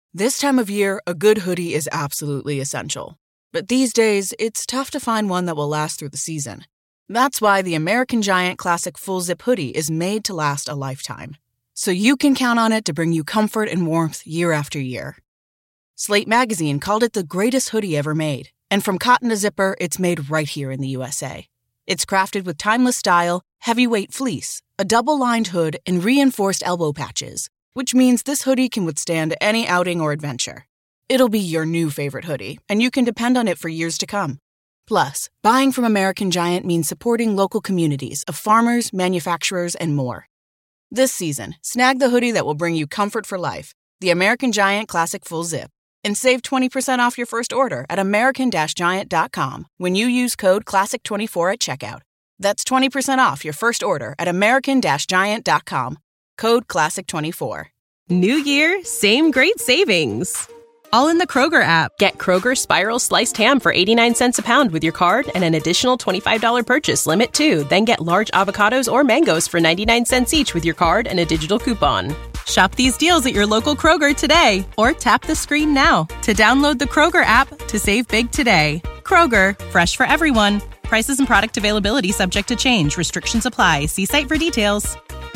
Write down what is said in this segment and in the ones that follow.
This time of year, a good hoodie is absolutely essential. But these days, it's tough to find one that will last through the season. That's why the American Giant Classic Full Zip Hoodie is made to last a lifetime. So you can count on it to bring you comfort and warmth year after year. Slate Magazine called it the greatest hoodie ever made. And from cotton to zipper, it's made right here in the USA. It's crafted with timeless style, heavyweight fleece, a double-lined hood, and reinforced elbow patches, which means this hoodie can withstand any outing or adventure. It'll be your new favorite hoodie, and you can depend on it for years to come. Plus, buying from American Giant means supporting local communities of farmers, manufacturers, and more. This season, snag the hoodie that will bring you comfort for life, the American Giant Classic Full Zip, and save 20% off your first order at american-giant.com when you use code CLASSIC24 at checkout. That's 20% off your first order at american-giant.com. Code CLASSIC24. New year, same great savings. All in the Kroger app. Get Kroger Spiral Sliced Ham for 89 cents a pound with your card and an additional $25 purchase limit too. Then get large avocados or mangoes for 99 cents each with your card and a digital coupon. Shop these deals at your local Kroger today or tap the screen now to download the Kroger app to save big today. Kroger, fresh for everyone. Prices and product availability subject to change. Restrictions apply. See site for details.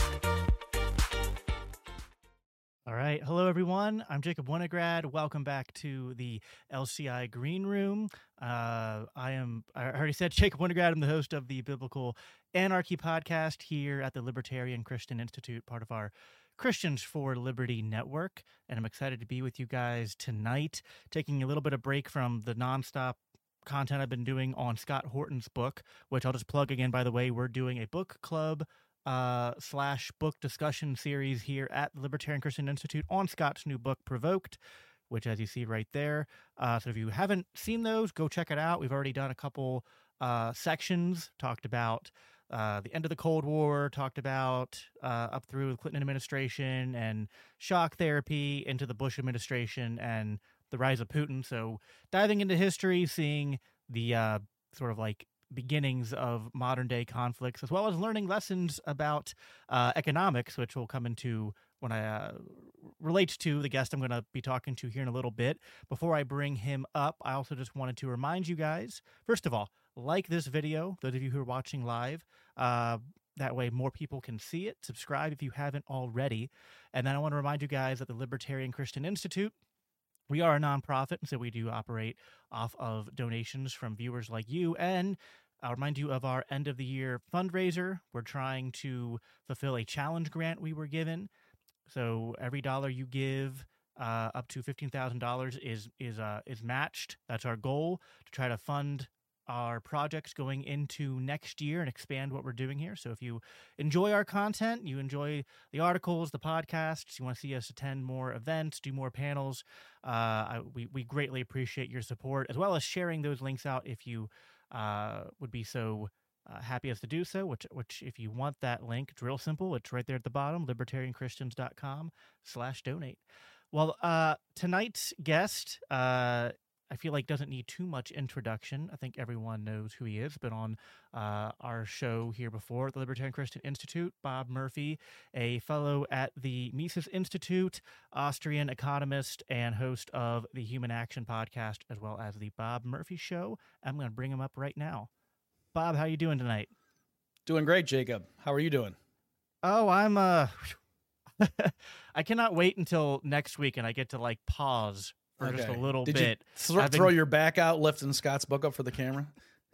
All right. Hello, everyone. I'm Jacob Winograd. Welcome back to the LCI Green Room. I already said Jacob Winograd. I'm the host of the Biblical Anarchy podcast here at the Libertarian Christian Institute, part of our Christians for Liberty network. And I'm excited to be with you guys tonight, taking a little bit of break from the nonstop content I've been doing on Scott Horton's book, which I'll just plug again, by the way. We're doing a book club / book discussion series here at the Libertarian Christian Institute on Scott's new book, Provoked, which, as you see right there. So if you haven't seen those, go check it out. We've already done a couple sections, talked about the end of the Cold War, talked about up through the Clinton administration and shock therapy into the Bush administration and the rise of Putin. So diving into history, seeing the sort of like beginnings of modern day conflicts, as well as learning lessons about economics, which will come into when I relate to the guest I'm going to be talking to here in a little bit. Before I bring him up, I also just wanted to remind you guys, first of all, like this video, those of you who are watching live, that way more people can see it. Subscribe if you haven't already. And then I want to remind you guys that the Libertarian Christian Institute, we are a nonprofit, and so we do operate off of donations from viewers like you. And I'll remind you of our end-of-the-year fundraiser. We're trying to fulfill a challenge grant we were given. So every dollar you give, up to $15,000, is matched. That's our goal, to try to fund our projects going into next year and expand what we're doing here. So if you enjoy our content, you enjoy the articles, the podcasts, you want to see us attend more events, do more panels, we greatly appreciate your support, as well as sharing those links out if you would be so happy as to do so, which if you want that link, it's real simple. It's right there at the bottom, libertarianchristians.com/donate. Well, tonight's guest, I feel like doesn't need too much introduction. I think everyone knows who he is. Been on our show here before, the Libertarian Christian Institute. Bob Murphy, a fellow at the Mises Institute, Austrian economist, and host of the Human Action podcast, as well as the Bob Murphy Show. I'm going to bring him up right now. Bob, how are you doing tonight? Doing great, Jacob. How are you doing? Oh, I'm I cannot wait until next week and I get to like pause for just a little bit. Did you throw your back out lifting Scott's book up for the camera?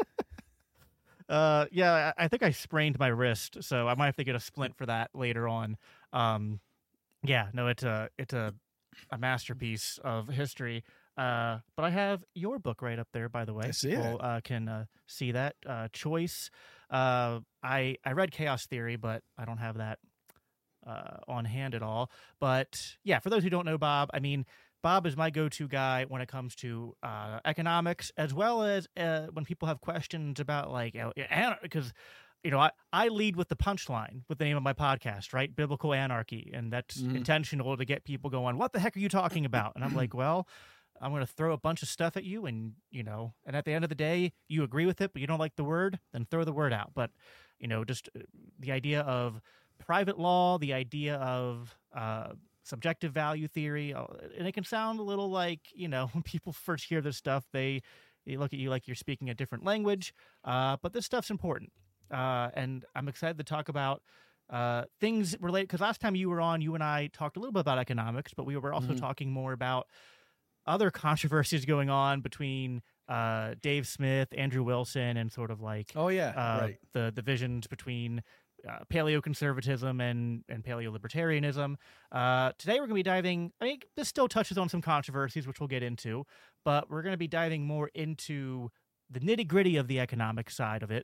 Yeah, I think I sprained my wrist, so I might have to get a splint for that later on. Yeah, no, it's a masterpiece of history. But I have your book right up there, by the way. I see People can see that. Choice. I read Chaos Theory, but I don't have that on hand at all. But yeah, for those who don't know Bob, I mean, Bob is my go-to guy when it comes to economics, as well as when people have questions about, like, because, you know, I lead with the punchline with the name of my podcast, right? Biblical Anarchy. And that's intentional to get people going, what the heck are you talking about? And I'm like, well, I'm going to throw a bunch of stuff at you, and, you know, and at the end of the day, you agree with it, but you don't like the word, then throw the word out. But, you know, just the idea of private law, the idea of subjective value theory, and it can sound a little like, when people first hear this stuff, they look at you like you're speaking a different language, but this stuff's important, and I'm excited to talk about things related, because last time you were on, you and I talked a little bit about economics, but we were also talking more about other controversies going on between Dave Smith, Andrew Wilson, and sort of like the divisions between paleoconservatism and paleolibertarianism. Today we're going to be diving, this still touches on some controversies, which we'll get into, but we're going to be diving more into the nitty-gritty of the economic side of it.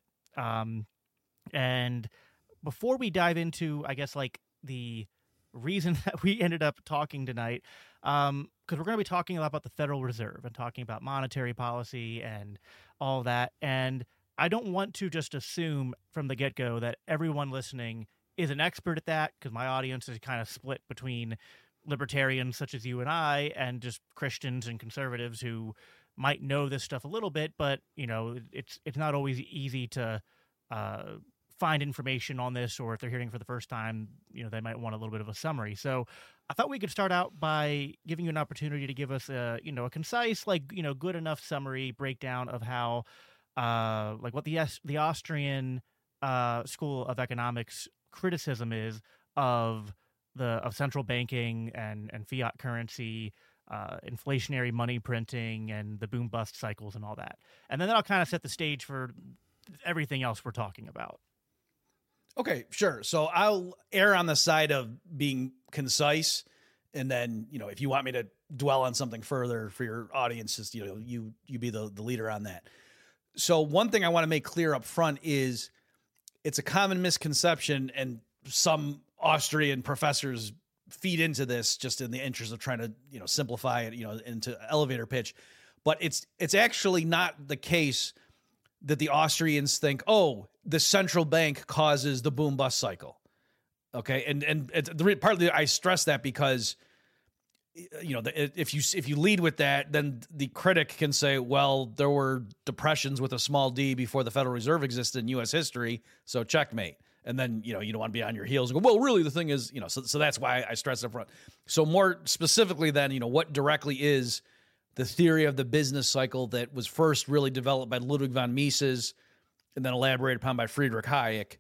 And before we dive into, I guess, like the reason that we ended up talking tonight, because we're going to be talking a lot about the Federal Reserve and talking about monetary policy and all that. And I don't want to just assume from the get-go that everyone listening is an expert at that, because my audience is kind of split between libertarians such as you and I and just Christians and conservatives who might know this stuff a little bit, but it's not always easy to find information on this, or if they're hearing for the first time, they might want a little bit of a summary. So I thought we could start out by giving you an opportunity to give us a concise, good enough summary breakdown of how what the Austrian School of Economics criticism is of central banking and fiat currency, inflationary money printing, and the boom bust cycles and all that. And then that'll kind of set the stage for everything else we're talking about. Okay, sure. So I'll err on the side of being concise, and then if you want me to dwell on something further for your audience, just you be the leader on that. So one thing I want to make clear up front is it's a common misconception, and some Austrian professors feed into this just in the interest of trying to simplify it into elevator pitch, but it's actually not the case that the Austrians think, oh, the central bank causes the boom bust cycle. Okay. And partly I stress that because, if you lead with that, then the critic can say, well, there were depressions with a small d before the Federal Reserve existed in U.S. history. So checkmate. And then, you don't want to be on your heels and go, well, really the thing is, so that's why I stress up front. So more specifically then, what directly is the theory of the business cycle that was first really developed by Ludwig von Mises and then elaborated upon by Friedrich Hayek,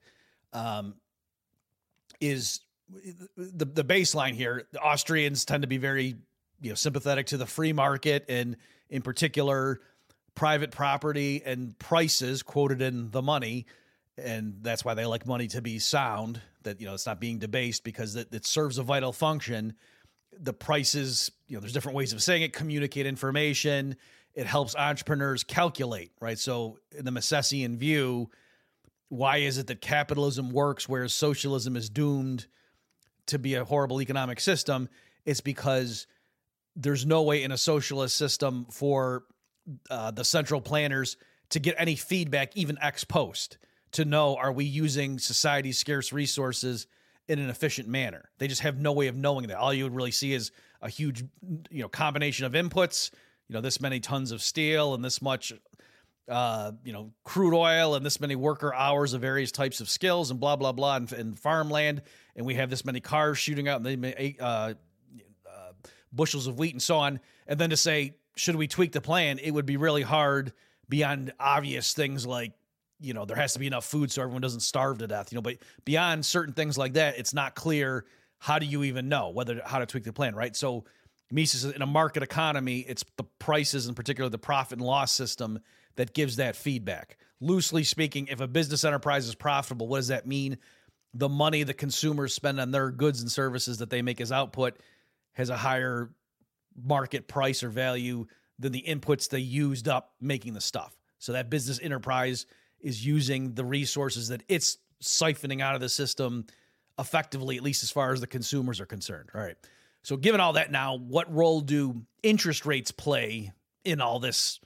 is the baseline here. The Austrians tend to be very, sympathetic to the free market, and in particular, private property and prices quoted in the money. And that's why they like money to be sound, that, it's not being debased, because it serves a vital function. The prices, there's different ways of saying it, communicate information. It helps entrepreneurs calculate, right? So in the Misesian view, why is it that capitalism works whereas socialism is doomed to be a horrible economic system? It's because there's no way in a socialist system for the central planners to get any feedback, even ex post, to know, are we using society's scarce resources in an efficient manner? They just have no way of knowing that. All you would really see is a huge, combination of inputs, this many tons of steel and this much, crude oil and this many worker hours of various types of skills and blah, blah, blah, and farmland. And we have this many cars shooting out and they make bushels of wheat and so on. And then to say, should we tweak the plan? It would be really hard beyond obvious things like, there has to be enough food so everyone doesn't starve to death, but beyond certain things like that, it's not clear how do you even know how to tweak the plan, right? So Mises, in a market economy, it's the prices, in particular the profit and loss system, that gives that feedback. Loosely speaking, if a business enterprise is profitable, what does that mean? The money the consumers spend on their goods and services that they make as output has a higher market price or value than the inputs they used up making the stuff. So that business enterprise is using the resources that it's siphoning out of the system effectively, at least as far as the consumers are concerned. All right. So given all that now, what role do interest rates play in all this,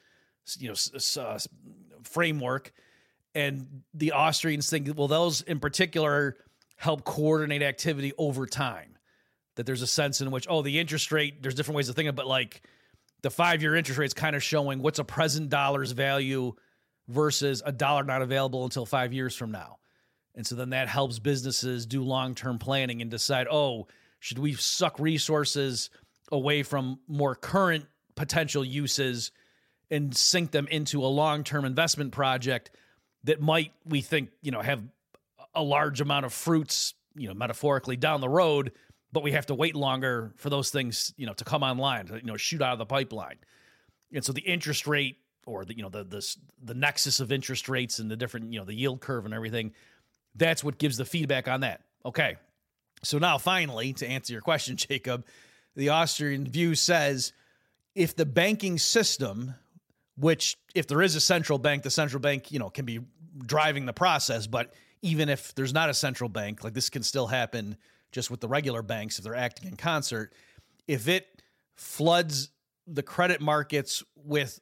framework? And the Austrians think, well, those in particular help coordinate activity over time. That there's a sense in which, the interest rate, there's different ways of thinking, but like the 5-year interest rate is kind of showing what's a present dollar's value versus a dollar not available until 5 years from now. And so then that helps businesses do long-term planning and decide, Should we suck resources away from more current potential uses and sink them into a long-term investment project that might, we think, have a large amount of fruits, metaphorically down the road, but we have to wait longer for those things, to come online, to, shoot out of the pipeline. And so the interest rate, or the nexus of interest rates and the different, the yield curve and everything, that's what gives the feedback on that. Okay. So now finally, to answer your question, Jacob, the Austrian view says if the banking system, which if there is a central bank, the central bank, can be driving the process, but even if there's not a central bank, like this can still happen just with the regular banks if they're acting in concert. If it floods the credit markets with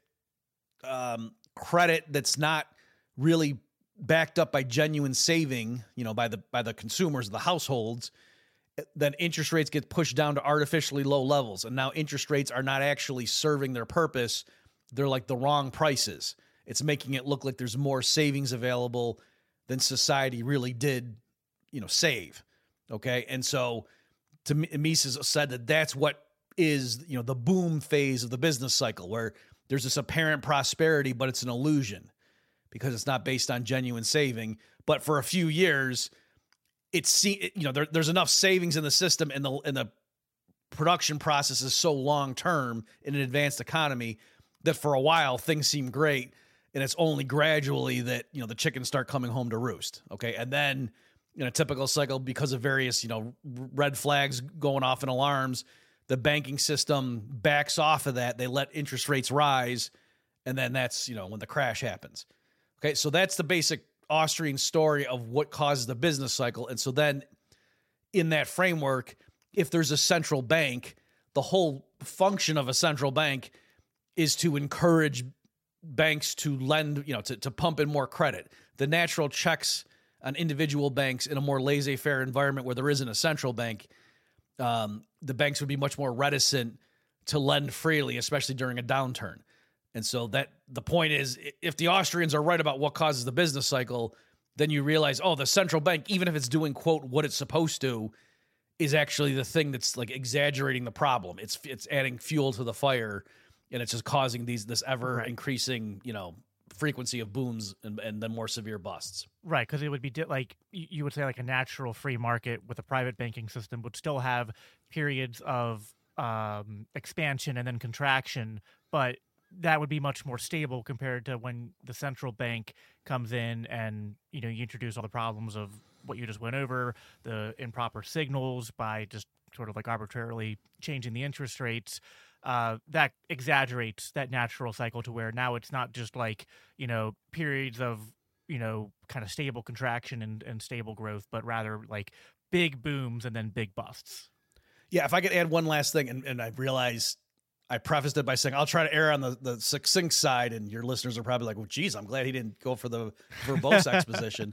credit that's not really backed up by genuine saving, by the consumers, the households, then interest rates get pushed down to artificially low levels. And now interest rates are not actually serving their purpose. They're like the wrong prices. It's making it look like there's more savings available than society really did, save. Okay. And so to me, Mises said that that's what is, the boom phase of the business cycle, where there's this apparent prosperity, but it's an illusion because it's not based on genuine saving. But for a few years, there's enough savings in the system, and the production process is so long-term in an advanced economy that for a while things seem great. And it's only gradually that, the chickens start coming home to roost. Okay. And then in a typical cycle, because of various, red flags going off and alarms, the banking system backs off of that. They let interest rates rise. And then that's, when the crash happens. Okay. So that's the basic Austrian story of what causes the business cycle. And so then in that framework, if there's a central bank, the whole function of a central bank is to encourage banks to lend, to pump in more credit. The natural checks on individual banks in a more laissez-faire environment where there isn't a central bank, the banks would be much more reticent to lend freely, especially during a downturn. And so that the point is, if the Austrians are right about what causes the business cycle, then you realize, the central bank, even if it's doing, quote, what it's supposed to, is actually the thing that's like exaggerating the problem. It's adding fuel to the fire, and it's just causing this ever increasing, frequency of booms and then more severe busts. Right, because it would be like you would say, like a natural free market with a private banking system would still have periods of expansion and then contraction, but that would be much more stable compared to when the central bank comes in and, you introduce all the problems of what you just went over, the improper signals by just sort of like arbitrarily changing the interest rates. That exaggerates that natural cycle to where now it's not just like, periods of, kind of stable contraction and stable growth, but rather like big booms and then big busts. Yeah, if I could add one last thing, and I realize I prefaced it by saying I'll try to err on the succinct side, and your listeners are probably like, well, geez, I'm glad he didn't go for the verbose exposition.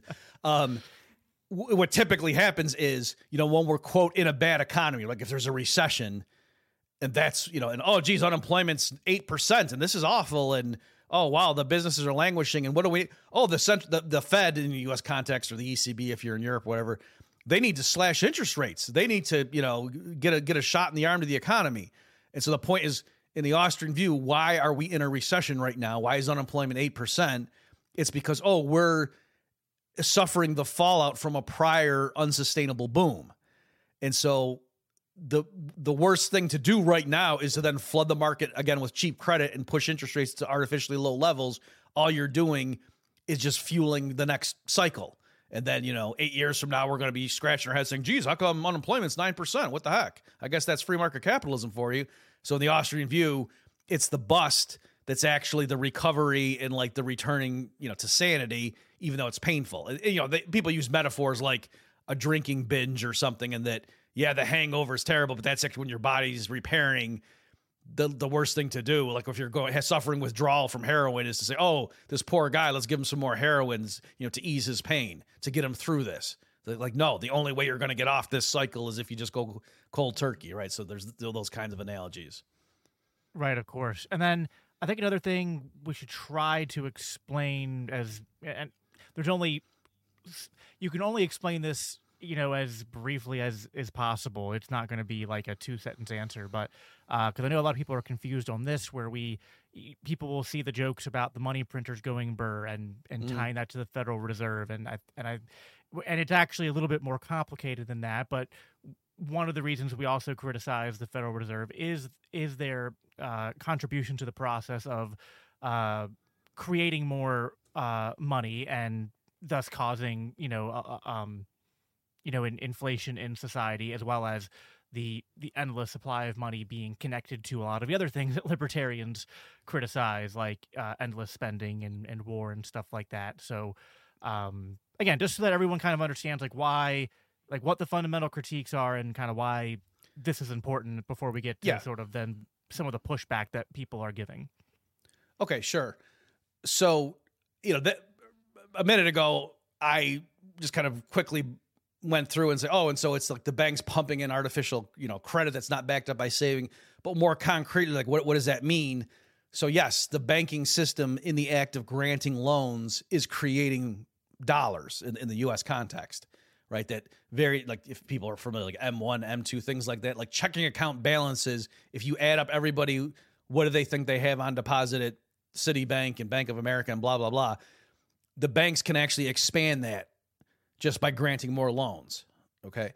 What typically happens is, when we're, quote, in a bad economy, like if there's a recession, and that's, geez, unemployment's 8%, and this is awful, and oh, wow, the businesses are languishing, and what do we, the Fed in the U.S. context, or the ECB if you're in Europe, whatever, they need to slash interest rates. They need to, get a shot in the arm to the economy. And so the point is, in the Austrian view, why are we in a recession right now? Why is unemployment 8%? It's because, we're suffering the fallout from a prior unsustainable boom. And so the worst thing to do right now is to then flood the market again with cheap credit and push interest rates to artificially low levels. All you're doing is just fueling the next cycle. And then, 8 years from now, we're going to be scratching our heads saying, geez, how come unemployment's 9%? What the heck? I guess that's free market capitalism for you. So in the Austrian view, it's the bust that's actually the recovery and like the returning, to sanity, even though it's painful. And, people use metaphors like a drinking binge or something, and that, the hangover is terrible, but that's actually when your body's repairing. The worst thing to do, like if you're suffering withdrawal from heroin, is to say, this poor guy, let's give him some more heroines, to ease his pain, to get him through this. Like, no, the only way you're going to get off this cycle is if you just go cold turkey, right? So there's those kinds of analogies. Right, of course. And then I think another thing we should try to explain you can only explain this as briefly as is possible. It's not going to be like a 2-sentence answer, but because I know a lot of people are confused on this, where people will see the jokes about the money printers going burr and tying that to the Federal Reserve, and it's actually a little bit more complicated than that. But one of the reasons we also criticize the Federal Reserve is their contribution to the process of creating more money and thus causing inflation in society, as well as the endless supply of money being connected to a lot of the other things that libertarians criticize, like endless spending and war and stuff like that. So again, just so that everyone kind of understands why, what the fundamental critiques are and kind of why this is important before we get to sort of then some of the pushback that people are giving. Okay, sure. So, that a minute ago, I just kind of quickly went through and said, and so it's like the bank's pumping in artificial, credit that's not backed up by saving. But more concretely, what does that mean? So yes, the banking system in the act of granting loans is creating dollars in the U.S. context, right? That if people are familiar, like M1, M2, things like that, like checking account balances, if you add up everybody, what do they think they have on deposit at Citibank and Bank of America and blah, blah, blah. The banks can actually expand that just by granting more loans. Okay.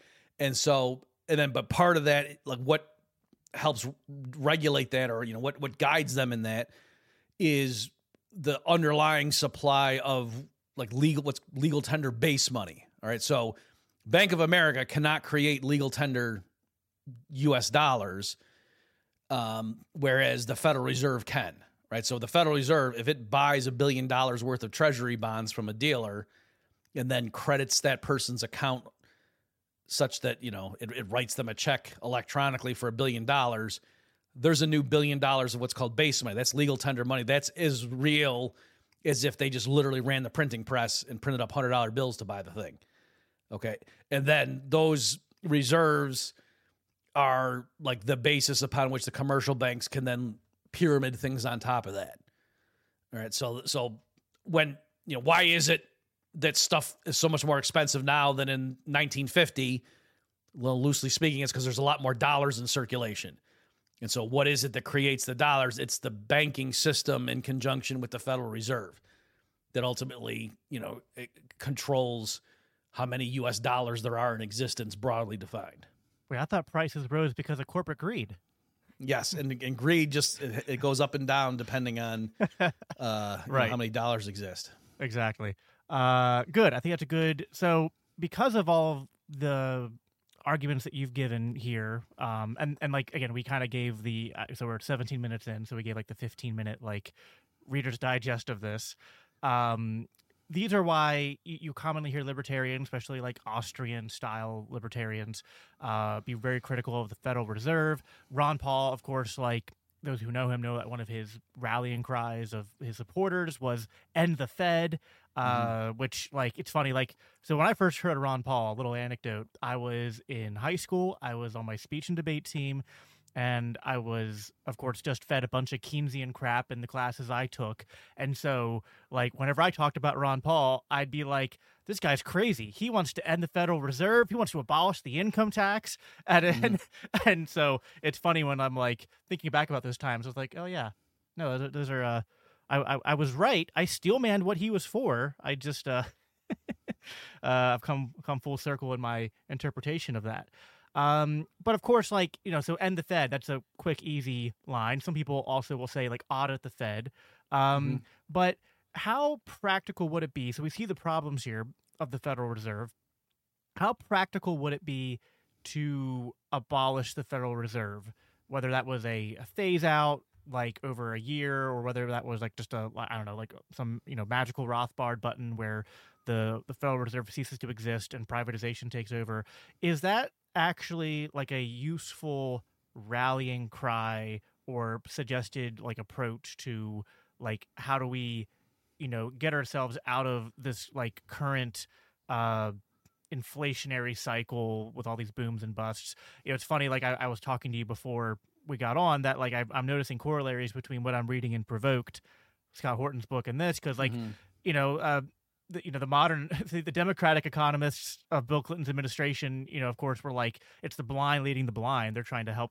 But part of that, like what helps regulate that, or, what guides them in that is the underlying supply of what's legal tender base money. All right. So Bank of America cannot create legal tender US dollars, whereas the Federal Reserve can. Right. So the Federal Reserve, if it buys $1 billion worth of treasury bonds from a dealer and then credits that person's account such that, it writes them a check electronically for $1 billion, there's a new $1 billion of what's called base money. That's legal tender money. That's as real as if they just literally ran the printing press and printed up $100 bills to buy the thing. Okay. And then those reserves are like the basis upon which the commercial banks can then pyramid things on top of that. All right. So when, why is it that stuff is so much more expensive now than in 1950? Well, loosely speaking, it's because there's a lot more dollars in circulation. And so what is it that creates the dollars? It's the banking system in conjunction with the Federal Reserve that ultimately, it controls how many US dollars there are in existence, broadly defined. Wait, I thought prices rose because of corporate greed. Yes, and greed it goes up and down depending on right. How many dollars exist. Exactly. Good. I think that's a good. So because of all the arguments that you've given here, and again, we kind of gave so we're 17 minutes in, so we gave the 15-minute Reader's Digest of this. These are why you commonly hear libertarians, especially Austrian-style libertarians, be very critical of the Federal Reserve. Ron Paul, of course, those who know him know that one of his rallying cries of his supporters was "End the Fed," which, it's funny. So when I first heard of Ron Paul, a little anecdote, I was in high school. I was on my speech and debate team. And I was, of course, just fed a bunch of Keynesian crap in the classes I took. And so, whenever I talked about Ron Paul, I'd be like, this guy's crazy. He wants to end the Federal Reserve. He wants to abolish the income tax. And so it's funny when I'm, thinking back about those times. I was like, oh, yeah. No, those are I was right. I steel manned what he was for. I just I've come full circle in my interpretation of that. But of course, so end the Fed, that's a quick, easy line. Some people also will say audit the Fed. But how practical would it be? So we see the problems here of the Federal Reserve. How practical would it be to abolish the Federal Reserve? Whether that was a phase out, over a year, or whether that was just some, magical Rothbard button where the Federal Reserve ceases to exist and privatization takes over. Is that actually a useful rallying cry or suggested approach to how do we get ourselves out of this current inflationary cycle with all these booms and busts? It's funny, I was talking to you before we got on that I'm noticing corollaries between what I'm reading in Provoked, Scott Horton's book, and this, because the modern, the Democratic economists of Bill Clinton's administration, of course, were like, it's the blind leading the blind. They're trying to help,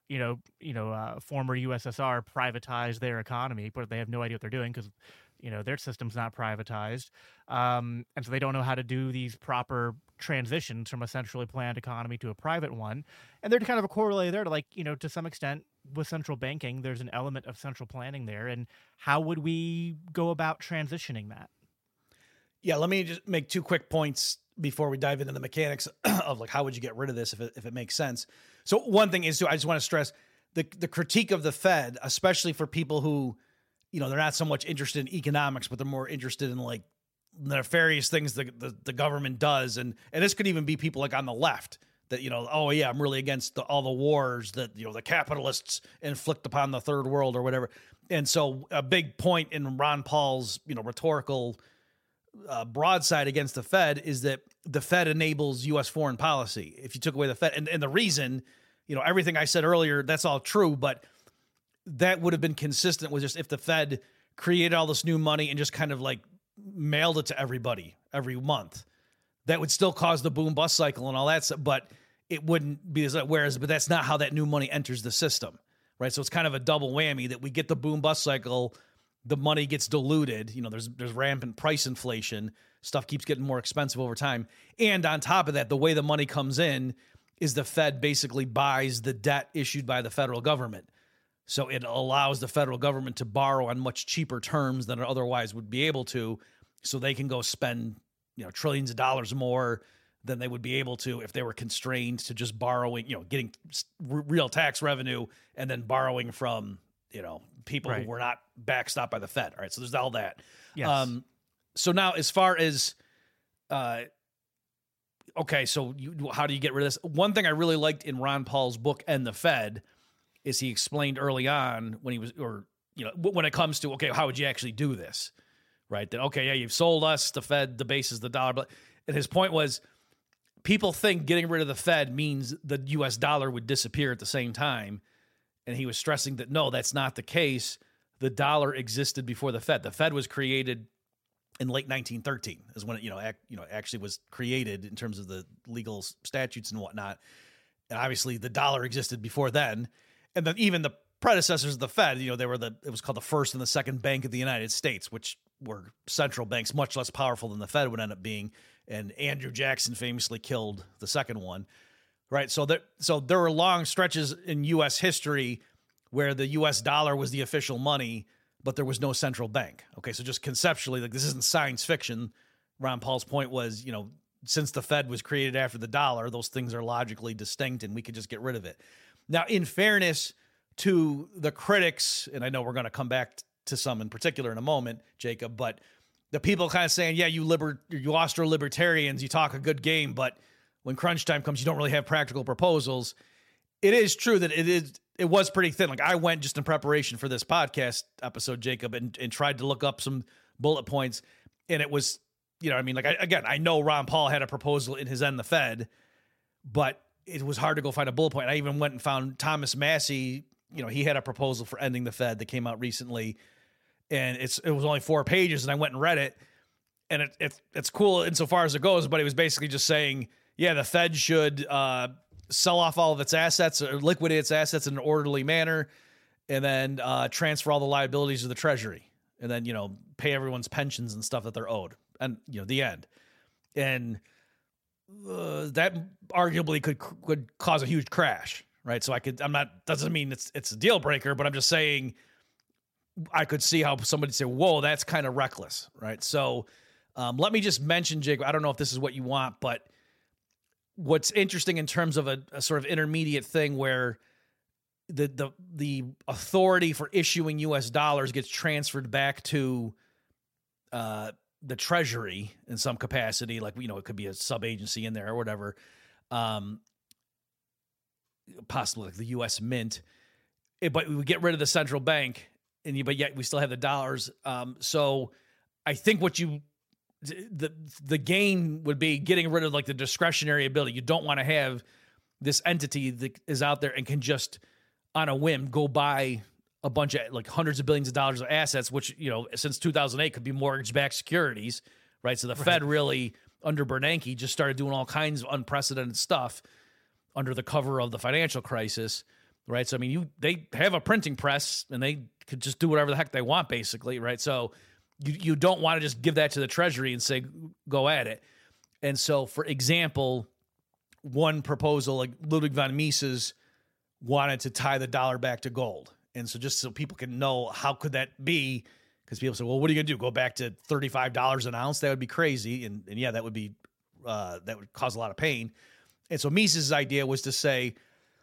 former USSR privatize their economy, but they have no idea what they're doing because, their system's not privatized. And so they don't know how to do these proper transitions from a centrally planned economy to a private one. And they're kind of a corollary there to to some extent with central banking, there's an element of central planning there. And how would we go about transitioning that? Yeah, let me just make 2 quick points before we dive into the mechanics of how would you get rid of this if it makes sense. So one thing is, I just want to stress the critique of the Fed, especially for people who, they're not so much interested in economics, but they're more interested in the nefarious things the government does. And this could even be people on the left that, oh yeah, I'm really against all the wars that, the capitalists inflict upon the third world or whatever. And so a big point in Ron Paul's, rhetorical broadside against the Fed is that the Fed enables U.S. foreign policy. If you took away the Fed, and the reason, everything I said earlier, that's all true, but that would have been consistent with just if the Fed created all this new money and just kind of mailed it to everybody every month, that would still cause the boom bust cycle and all that stuff, but it wouldn't be but that's not how that new money enters the system, right? So it's kind of a double whammy that we get the boom bust cycle, the money gets diluted, there's rampant price inflation, stuff keeps getting more expensive over time. And on top of that, the way the money comes in is the Fed basically buys the debt issued by the federal government. So it allows the federal government to borrow on much cheaper terms than it otherwise would be able to, so they can go spend, trillions of dollars more than they would be able to if they were constrained to just borrowing, getting real tax revenue and then borrowing from, people right. who were not backstopped by the Fed. All right. So there's all that. Yes. So now as far as, okay, so how do you get rid of this? One thing I really liked in Ron Paul's book, End the Fed, is he explained early on when it comes to, okay, how would you actually do this? Right. That, okay, yeah, you've sold us the Fed, the base is the dollar. And his point was, people think getting rid of the Fed means the US dollar would disappear at the same time. And he was stressing that, no, that's not the case. The dollar existed before the Fed. The Fed was created in late 1913 is when it, actually was created in terms of the legal statutes and whatnot. And obviously the dollar existed before then. And then even the predecessors of the Fed, it was called the first and the second bank of the United States, which were central banks, much less powerful than the Fed would end up being. And Andrew Jackson famously killed the second one, right? So there were long stretches in U.S. history where the U.S. dollar was the official money, but there was no central bank. Okay, so just conceptually, this isn't science fiction. Ron Paul's point was, since the Fed was created after the dollar, those things are logically distinct, and we could just get rid of it. Now, in fairness to the critics, and I know we're going to come back to some in particular in a moment, Jacob, but the people kind of saying, yeah, you Austro-libertarians, you talk a good game, but when crunch time comes, you don't really have practical proposals. It is true that it was pretty thin. I went just in preparation for this podcast episode, Jacob, and tried to look up some bullet points, and it was, I know Ron Paul had a proposal in his End the Fed, but it was hard to go find a bullet point. I even went and found Thomas Massey. He had a proposal for ending the Fed that came out recently, and it was only 4 pages, and I went and read it, and it's cool insofar as it goes, but it was basically just saying, yeah, the Fed should sell off all of its assets or liquidate its assets in an orderly manner, and then transfer all the liabilities to the Treasury, and then, pay everyone's pensions and stuff that they're owed, and, the end. And that arguably could cause a huge crash, right? So doesn't mean it's a deal breaker, but I'm just saying I could see how somebody say, whoa, that's kind of reckless, right? So let me just mention, Jake, I don't know if this is what you want, but what's interesting in terms of a sort of intermediate thing where the authority for issuing U.S. dollars gets transferred back to the Treasury in some capacity, it could be a sub-agency in there or whatever, possibly like the U.S. Mint, but we would get rid of the central bank, but yet we still have the dollars. So I think the gain would be getting rid of the discretionary ability. You don't want to have this entity that is out there and can just on a whim go buy a bunch of hundreds of billions of dollars of assets, which, since 2008 could be mortgage-backed securities, right? So the Fed really, under Bernanke, just started doing all kinds of unprecedented stuff under the cover of the financial crisis, right? So, I mean, they have a printing press, and they could just do whatever the heck they want, basically, right? So you don't want to just give that to the Treasury and say, go at it. And so, for example, one proposal, like Ludwig von Mises wanted to tie the dollar back to gold. And so just so people can know how could that be, because people say, well, what are you going to do? Go back to $35 an ounce? That would be crazy. And yeah, that would cause a lot of pain. And so Mises' idea was to say,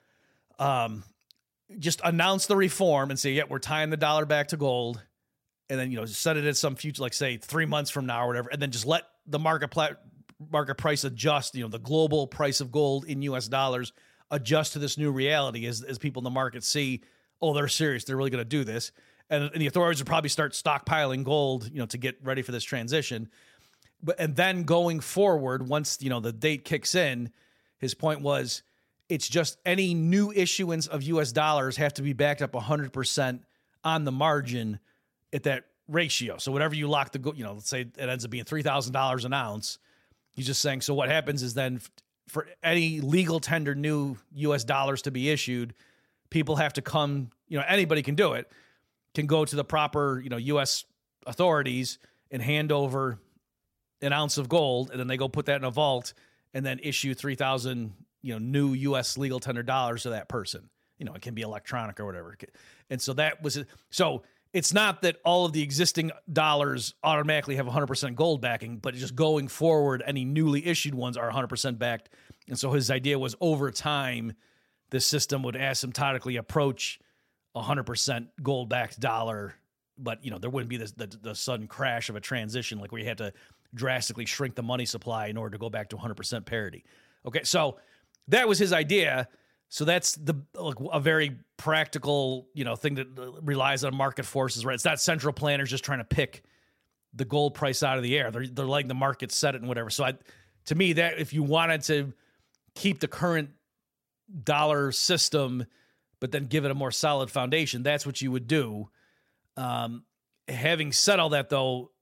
just announce the reform and say, yeah, we're tying the dollar back to gold. And then, set it at some future, like say 3 months from now or whatever. And then just let the market price adjust, the global price of gold in US dollars adjust to this new reality as people in the market see, oh, they're serious. They're really going to do this. And the authorities would probably start stockpiling gold, to get ready for this transition. And then going forward, once, the date kicks in, his point was it's just any new issuance of US dollars have to be backed up 100% on the margin at that ratio. So whatever you lock let's say it ends up being $3,000 an ounce. He's just saying, so what happens is then for any legal tender new US dollars to be issued, people have to come, anybody can do it, can go to the proper, US authorities and hand over an ounce of gold, and then they go put that in a vault and then issue 3,000, new US legal tender dollars to that person. It can be electronic or whatever. And so that was it. So it's not that all of the existing dollars automatically have 100% gold backing, but just going forward, any newly issued ones are 100% backed. And so his idea was over time, this system would asymptotically approach 100% gold-backed dollar, but there wouldn't be the sudden crash of a transition like where you had to drastically shrink the money supply in order to go back to 100% parity. Okay, so that was his idea. So that's a very practical, thing that relies on market forces, right? It's not central planners just trying to pick the gold price out of the air. They're letting the market set it and whatever. So to me, that if you wanted to keep the current dollar system, but then give it a more solid foundation, that's what you would do. Having said all that, though,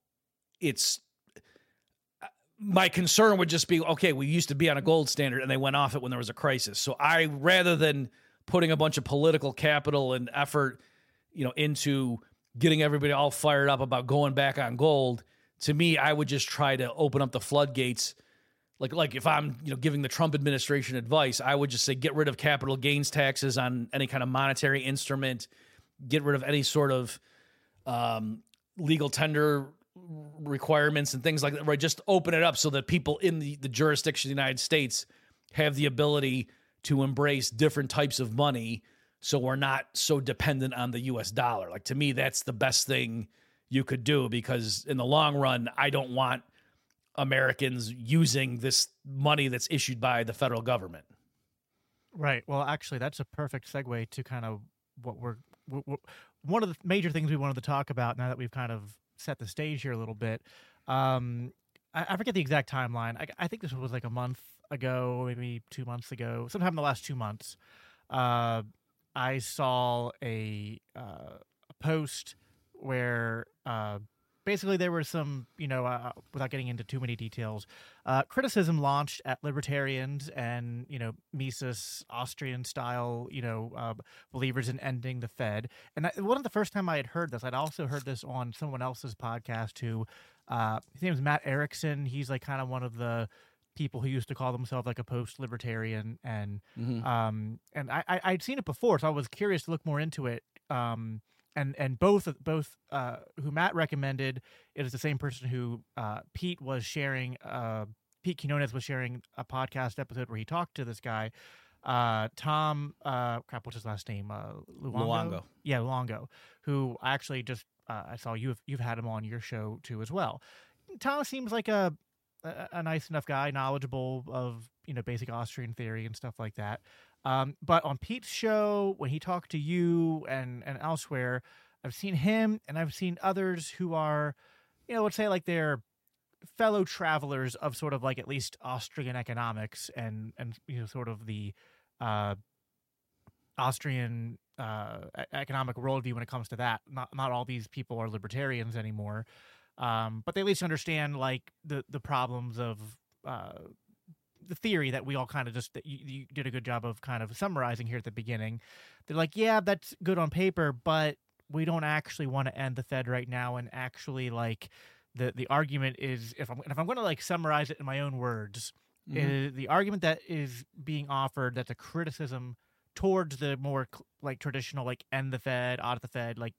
my concern would just be, okay, we used to be on a gold standard and they went off it when there was a crisis. So rather than putting a bunch of political capital and effort, into getting everybody all fired up about going back on gold, to me, I would just try to open up the floodgates. Like if I'm, giving the Trump administration advice, I would just say, get rid of capital gains taxes on any kind of monetary instrument, get rid of any sort of legal tender requirements and things like that, right? Just open it up so that people in the jurisdiction of the United States have the ability to embrace different types of money, so we're not so dependent on the US dollar. Like, to me, that's the best thing you could do, because in the long run, I don't want Americans using this money that's issued by the federal government. Right. Well, actually, that's a perfect segue to kind of what one of the major things we wanted to talk about now that we've kind of set the stage here a little bit. I forget the exact timeline. I think this was like a month ago, maybe 2 months ago, sometime in the last 2 months. I saw a post where basically there were some, without getting into too many details, criticism launched at libertarians and, Mises Austrian style, believers in ending the Fed. And it wasn't the first time I had heard this. I'd also heard this on someone else's podcast who, his name is Matt Erickson. He's like kind of one of the people who used to call themselves like a post-libertarian. And, and I'd seen it before, so I was curious to look more into it. And both who Matt recommended, it is the same person who Pete was sharing. Pete Quinones was sharing a podcast episode where he talked to this guy, Tom. What's his last name? Luongo. Yeah, Luongo. Who I actually just I saw you've had him on your show too as well. Tom seems like a nice enough guy, knowledgeable of basic Austrian theory and stuff like that. But on Pete's show, when he talked to you and elsewhere, I've seen him and I've seen others who are, let's say like they're fellow travelers of sort of like at least Austrian economics and sort of the Austrian economic worldview when it comes to that. Not all these people are libertarians anymore. But they at least understand like the problems of the theory that we all kind of just that you did a good job of kind of summarizing here at the beginning. They're like, yeah, that's good on paper, but we don't actually want to end the Fed right now. And actually, like the argument is, if I'm going to like summarize it in my own words, is the argument that is being offered that's a criticism towards the more like traditional like end the Fed, audit the Fed, like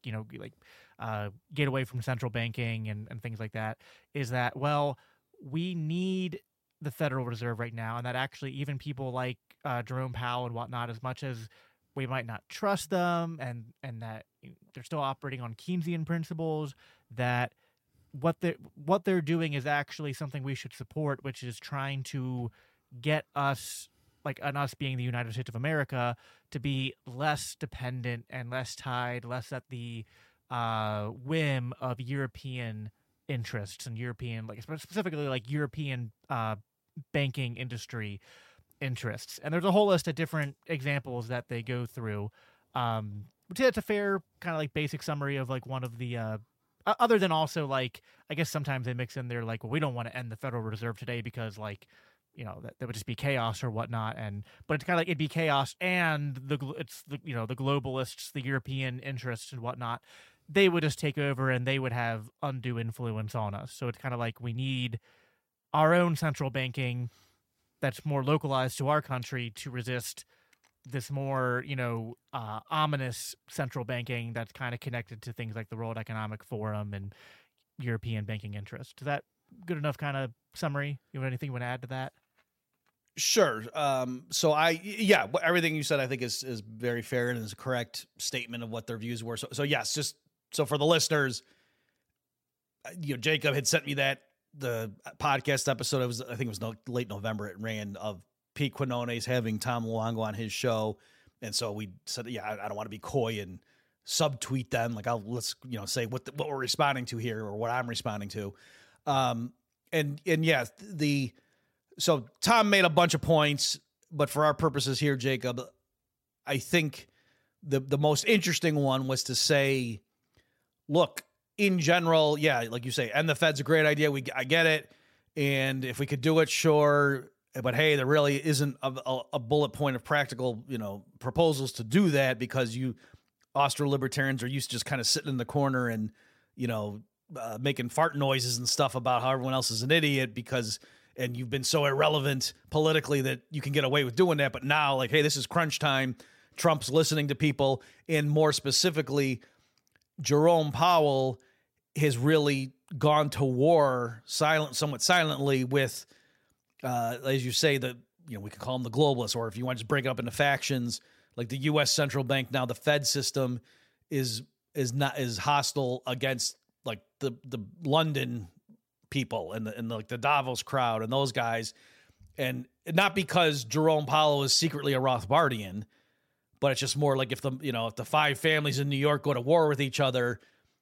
get away from central banking and things like that, is that, well, we need the Federal Reserve right now, and that actually even people like Jerome Powell and whatnot, as much as we might not trust them and that they're still operating on Keynesian principles, that what they're doing is actually something we should support, which is trying to get us, like, and us being the United States of America, to be less dependent and less tied, less at the whim of European interests and European, like specifically like European banking industry interests. And there's a whole list of different examples that they go through. Which it's a fair kind of like basic summary of like one of the other than also like, I guess sometimes they mix in there like, well, we don't want to end the Federal Reserve today because like, that would just be chaos or whatnot. But it's kind of like it'd be chaos and the globalists, the European interests and whatnot, they would just take over and they would have undue influence on us. So it's kind of like we need our own central banking that's more localized to our country to resist this more, ominous central banking that's kind of connected to things like the World Economic Forum and European banking interests. Is that good enough kind of summary? You have anything you want to add to that? Sure. Everything you said I think is very fair and is a correct statement of what their views were. So yes, just so for the listeners, Jacob had sent me the podcast episode. I think it was late November. It ran of Pete Quinones having Tom Luongo on his show, and so we said, I don't want to be coy and subtweet them. Like let's say what we're responding to here or what I'm responding to, So Tom made a bunch of points, but for our purposes here, Jacob, I think the most interesting one was to say, look, in general, yeah, like you say, and the Fed's a great idea. I get it. And if we could do it, sure. But hey, there really isn't a bullet point of practical, proposals to do that, because you Austro-libertarians are used to just kind of sitting in the corner and, making fart noises and stuff about how everyone else is an idiot and you've been so irrelevant politically that you can get away with doing that. But now, like, hey, this is crunch time. Trump's listening to people. And more specifically, Jerome Powell has really gone to war somewhat silently with, as you say, we could call them the globalists, or if you want to just break it up into factions, like the U.S. central bank. Now the Fed system is hostile against like the London people and the Davos crowd and those guys. And not because Jerome Powell is secretly a Rothbardian, but it's just more like if the five families in New York go to war with each other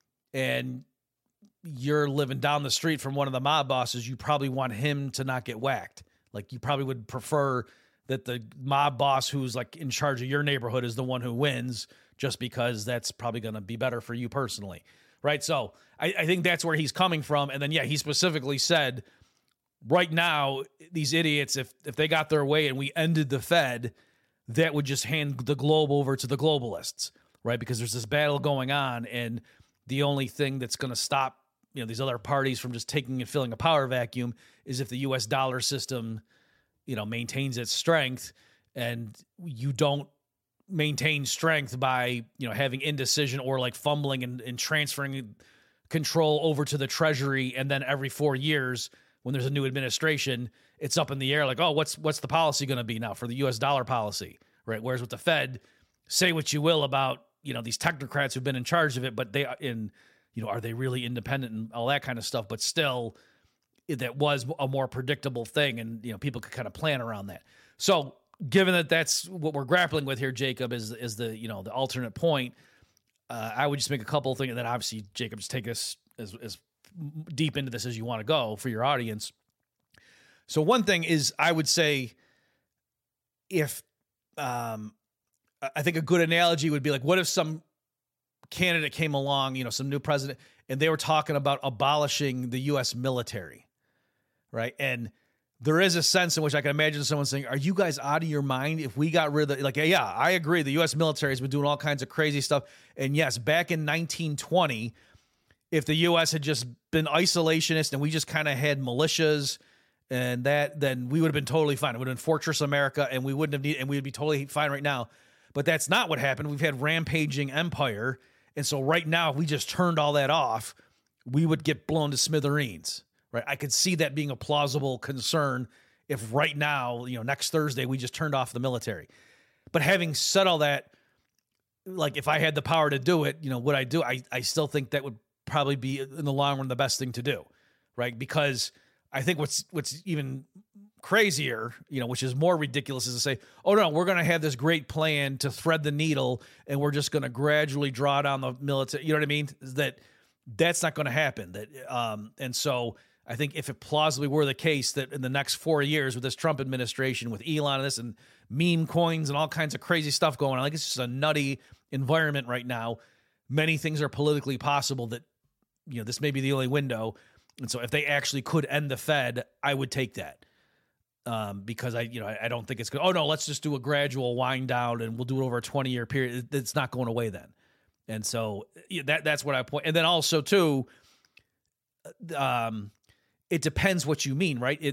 and you're living down the street from one of the mob bosses, you probably want him to not get whacked. Like you probably would prefer that the mob boss who's like in charge of your neighborhood is the one who wins, just because that's probably going to be better for you personally. Right. So I think that's where he's coming from. And then, he specifically said right now, these idiots, if they got their way and we ended the Fed, that would just hand the globe over to the globalists. Right. Because there's this battle going on. And the only thing that's going to stop, these other parties from just taking and filling a power vacuum is if the U.S. dollar system, maintains its strength. And you don't maintain strength by, having indecision or like fumbling and transferring control over to the Treasury. And then every 4 years, when there's a new administration, it's up in the air. Like, oh, what's the policy going to be now for the U.S. dollar policy? Right. Whereas with the Fed, say what you will about, these technocrats who've been in charge of it, but are they really independent and all that kind of stuff? But still, that was a more predictable thing. And, people could kind of plan around that. So given that that's what we're grappling with here, Jacob, is the alternate point, I would just make a couple of things, and then obviously, Jacob, just take us as deep into this as you want to go for your audience. So one thing is, I would say, if I think a good analogy would be like, what if some candidate came along, some new president, and they were talking about abolishing the U.S. military, right? And there is a sense in which I can imagine someone saying, are you guys out of your mind? If we got rid of yeah, I agree. The U.S. military has been doing all kinds of crazy stuff. And yes, back in 1920, if the U.S. had just been isolationist and we just kind of had militias and that, then we would have been totally fine. It would have been Fortress America, and we wouldn't have needed, and we'd be totally fine right now. But that's not what happened. We've had rampaging empire. And so right now, if we just turned all that off, we would get blown to smithereens, right? I could see that being a plausible concern if right now, next Thursday, we just turned off the military. But having said all that, like if I had the power to do it, would I do? I still think that would probably be in the long run the best thing to do, right? Because I think what's even crazier, which is more ridiculous, is to say, oh no, we're going to have this great plan to thread the needle and we're just going to gradually draw down the military. You know what I mean? That's not going to happen. And so I think if it plausibly were the case that in the next 4 years with this Trump administration, with Elon and this and meme coins and all kinds of crazy stuff going on, like it's just a nutty environment right now. Many things are politically possible that, this may be the only window. And so if they actually could end the Fed, I would take that. Because I don't think it's good. Oh no, let's just do a gradual wind down and we'll do it over a 20-year period. It's not going away then. And so that's what I point. And then also too, it depends what you mean, right?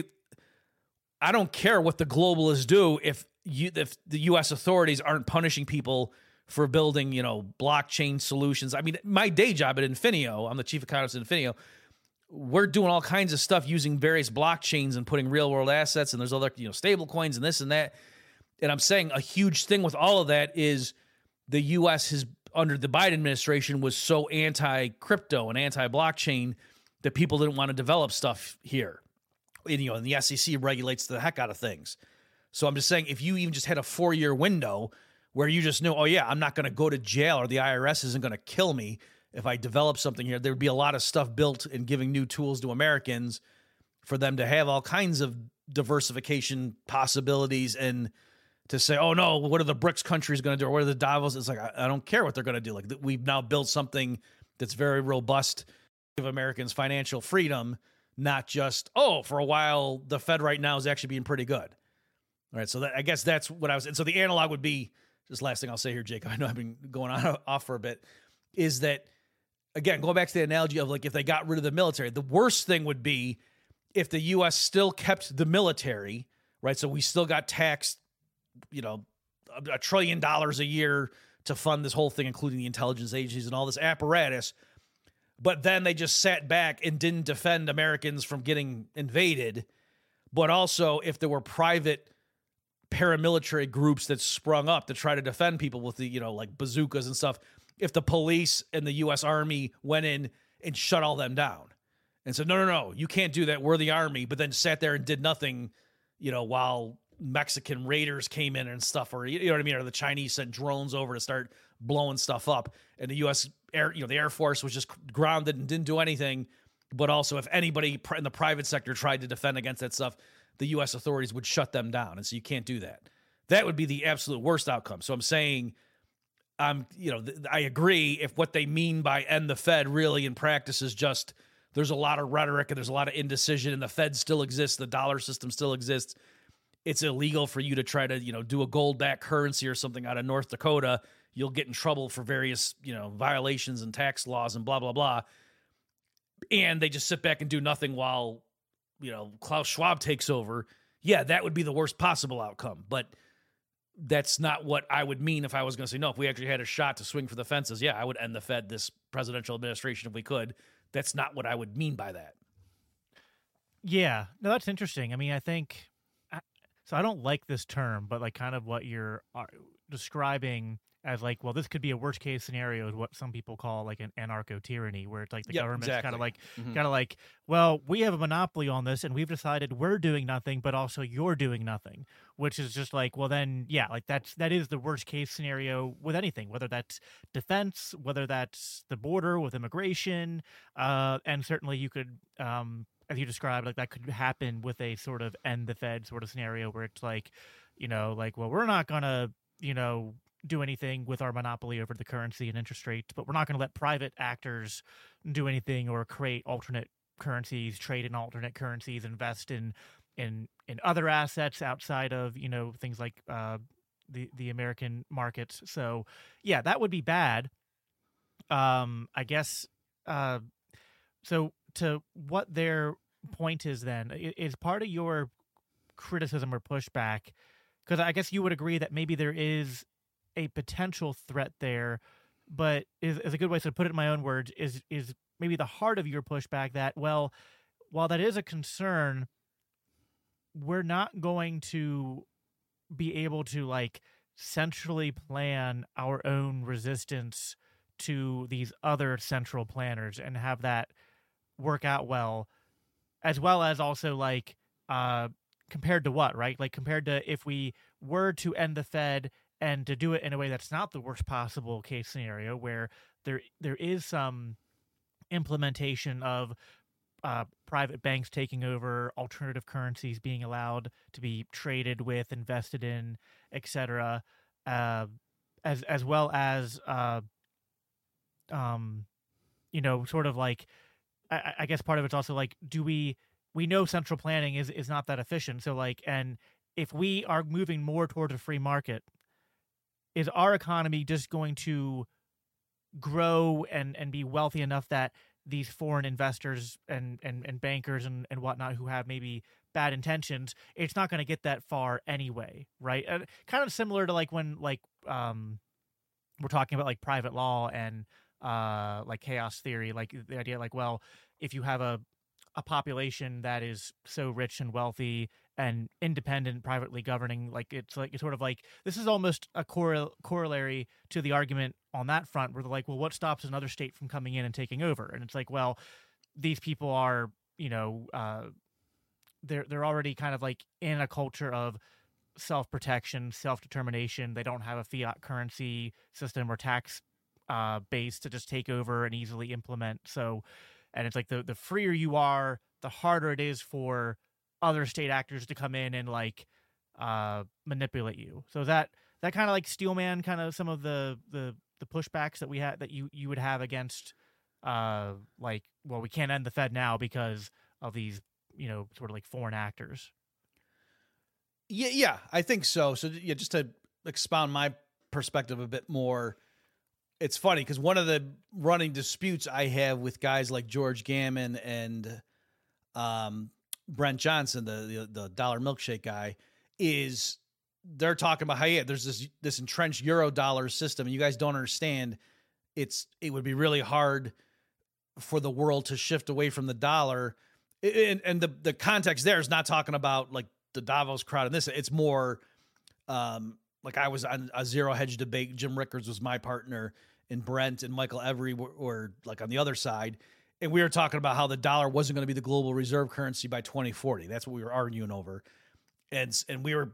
I don't care what the globalists do if the U.S. authorities aren't punishing people for building, blockchain solutions. I mean, my day job at Infinio, I'm the chief economist at Infinio. We're doing all kinds of stuff using various blockchains and putting real world assets, and there's other, stable coins and this and that. And I'm saying a huge thing with all of that is the U.S. has, under the Biden administration, was so anti-crypto and anti-blockchain that people didn't want to develop stuff here. And the SEC regulates the heck out of things. So I'm just saying, if you even just had a 4-year window where you just knew, oh yeah, I'm not going to go to jail or the IRS isn't going to kill me if I develop something here, there would be a lot of stuff built and giving new tools to Americans for them to have all kinds of diversification possibilities, and to say, oh no, what are the BRICS countries going to do? Or what are the Davos? It's like, I don't care what they're going to do. Like, we've now built something that's very robust, give Americans financial freedom, not just, oh, for a while, the Fed right now is actually being pretty good. All right. So I guess that's what I was. And so the analog would be, just last thing I'll say here, Jake, I know I've been going off for a bit, is that, again, going back to the analogy of like if they got rid of the military, the worst thing would be if the U.S. still kept the military, right? So we still got taxed, $1 trillion a year to fund this whole thing, including the intelligence agencies and all this apparatus. But then they just sat back and didn't defend Americans from getting invaded. But also, if there were private paramilitary groups that sprung up to try to defend people with the, like bazookas and stuff, if the police and the U.S. Army went in and shut all them down and said, no, you can't do that, we're the Army, but then sat there and did nothing, while Mexican raiders came in and stuff, or, you know what I mean? Or the Chinese sent drones over to start blowing stuff up, and the U.S. the Air Force was just grounded and didn't do anything. But also, if anybody in the private sector tried to defend against that stuff, the U.S. authorities would shut them down. And so you can't do that. That would be the absolute worst outcome. So I'm saying, I agree if what they mean by end the Fed really in practice is just there's a lot of rhetoric and there's a lot of indecision and the Fed still exists, the dollar system still exists. It's illegal for you to try to, do a gold-backed currency or something out of North Dakota. You'll get in trouble for various, violations and tax laws and blah, blah, blah. And they just sit back and do nothing while, Klaus Schwab takes over. Yeah, that would be the worst possible outcome. But that's not what I would mean if I was going to say, no, if we actually had a shot to swing for the fences, yeah, I would end the Fed this presidential administration if we could. That's not what I would mean by that. Yeah, no, that's interesting. I mean, I think, so I don't like this term, but like kind of what you're describing as like, well, this could be a worst case scenario is what some people call like an anarcho-tyranny, where it's like the government's kind of like, well, we have a monopoly on this and we've decided we're doing nothing, but also you're doing nothing, which is just like, well then, yeah, like that is the worst case scenario with anything, whether that's defense, whether that's the border with immigration, and certainly you could, as you described, like that could happen with a sort of end the Fed sort of scenario where it's like, like, well, we're not gonna, do anything with our monopoly over the currency and interest rates, but we're not going to let private actors do anything or create alternate currencies, trade in alternate currencies, invest in other assets outside of, things like the American markets. So yeah, that would be bad. I guess. So to what their point is then, is part of your criticism or pushback, because I guess you would agree that maybe there is a potential threat there, but is a good way to put it in my own words, is maybe the heart of your pushback that, well, while that is a concern, we're not going to be able to like centrally plan our own resistance to these other central planners and have that work out well as also like compared to what, right? Like compared to if we were to end the Fed and to do it in a way that's not the worst possible case scenario, where there is some implementation of private banks taking over, alternative currencies being allowed to be traded with, invested in, etc., as well as sort of like, I guess part of it's also like, we know central planning is not that efficient. So like, and if we are moving more towards a free market, is our economy just going to grow and be wealthy enough that these foreign investors and bankers and whatnot who have maybe bad intentions, it's not going to get that far anyway, right? Kind of similar to like when like we're talking about like private law and like chaos theory, like the idea like, well, if you have a population that is so rich and wealthy and independent, privately governing, like it's sort of like, this is almost a corollary to the argument on that front where they're like, well, what stops another state from coming in and taking over? And it's like, well, these people are, they're already kind of like in a culture of self-protection, self-determination. They don't have a fiat currency system or tax base to just take over and easily implement. So, and it's like the freer you are, the harder it is for other state actors to come in and like manipulate you. So that kind of like Steelman, kind of some of the pushbacks that we had that you would have against like, well, we can't end the Fed now because of these, sort of like foreign actors. Yeah, I think so. So yeah, just to expound my perspective a bit more, it's funny because one of the running disputes I have with guys like George Gammon and Brent Johnson, the dollar milkshake guy, is they're talking about how, yeah, there's this entrenched euro dollar system, and you guys don't understand. It would be really hard for the world to shift away from the dollar, and the context there is not talking about like the Davos crowd and this. It's more like I was on a zero hedge debate. Jim Rickards was my partner, and Brent and Michael Every were like on the other side. And we were talking about how the dollar wasn't going to be the global reserve currency by 2040. That's what we were arguing over. And we were,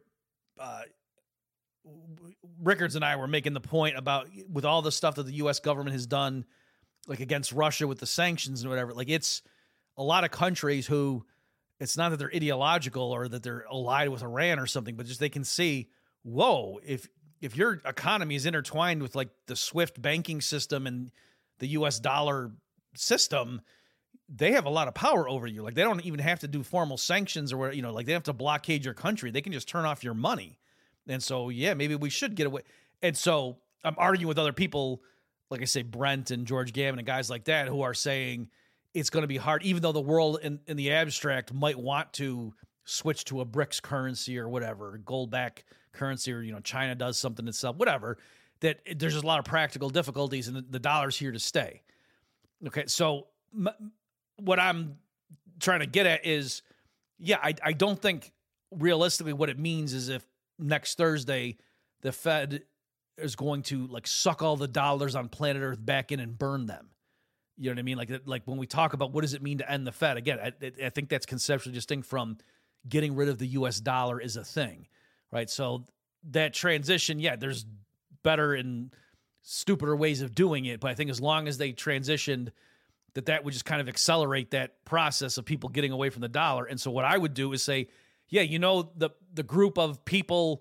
Rickards and I were making the point about, with all the stuff that the U.S. government has done, like against Russia with the sanctions and whatever, like it's a lot of countries who, it's not that they're ideological or that they're allied with Iran or something, but just they can see, whoa, if your economy is intertwined with like the SWIFT banking system and the U.S. dollar system, they have a lot of power over you. Like they don't even have to do formal sanctions or whatever, like they have to blockade your country. They can just turn off your money. And so, yeah, maybe we should get away. And so I'm arguing with other people, like I say, Brent and George Gammon and guys like that, who are saying it's going to be hard, even though the world in the abstract might want to switch to a BRICS currency or whatever, gold-backed currency, or, China does something itself, whatever, that there's just a lot of practical difficulties and the dollar's here to stay. Okay, so what I'm trying to get at is, yeah, I don't think realistically what it means is if next Thursday the Fed is going to like suck all the dollars on planet Earth back in and burn them. You know what I mean? Like when we talk about what does it mean to end the Fed, again, I think that's conceptually distinct from getting rid of the U.S. dollar is a thing, right? So that transition, yeah, there's better and stupider ways of doing it, but I think as long as they transitioned, that would just kind of accelerate that process of people getting away from the dollar. And so what I would do is say, yeah, the group of people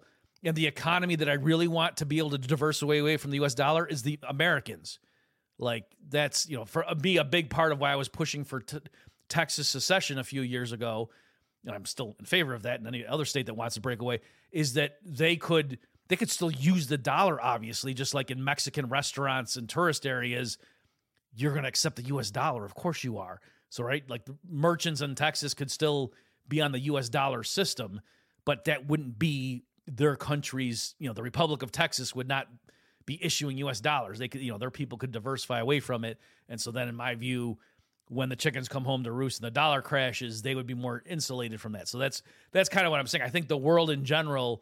and the economy that I really want to be able to diversify away from the US dollar is the Americans. Like that's, for me, a big part of why I was pushing for Texas secession a few years ago, and I'm still in favor of that, and any other state that wants to break away, is that they could still use the dollar, obviously, just like in Mexican restaurants and tourist areas. You're going to accept the U.S. dollar. Of course you are. So, right, like the merchants in Texas could still be on the U.S. dollar system, but that wouldn't be their country's, the Republic of Texas would not be issuing U.S. dollars. They could, their people could diversify away from it. And so then, in my view, when the chickens come home to roost and the dollar crashes, they would be more insulated from that. So that's kind of what I'm saying. I think the world in general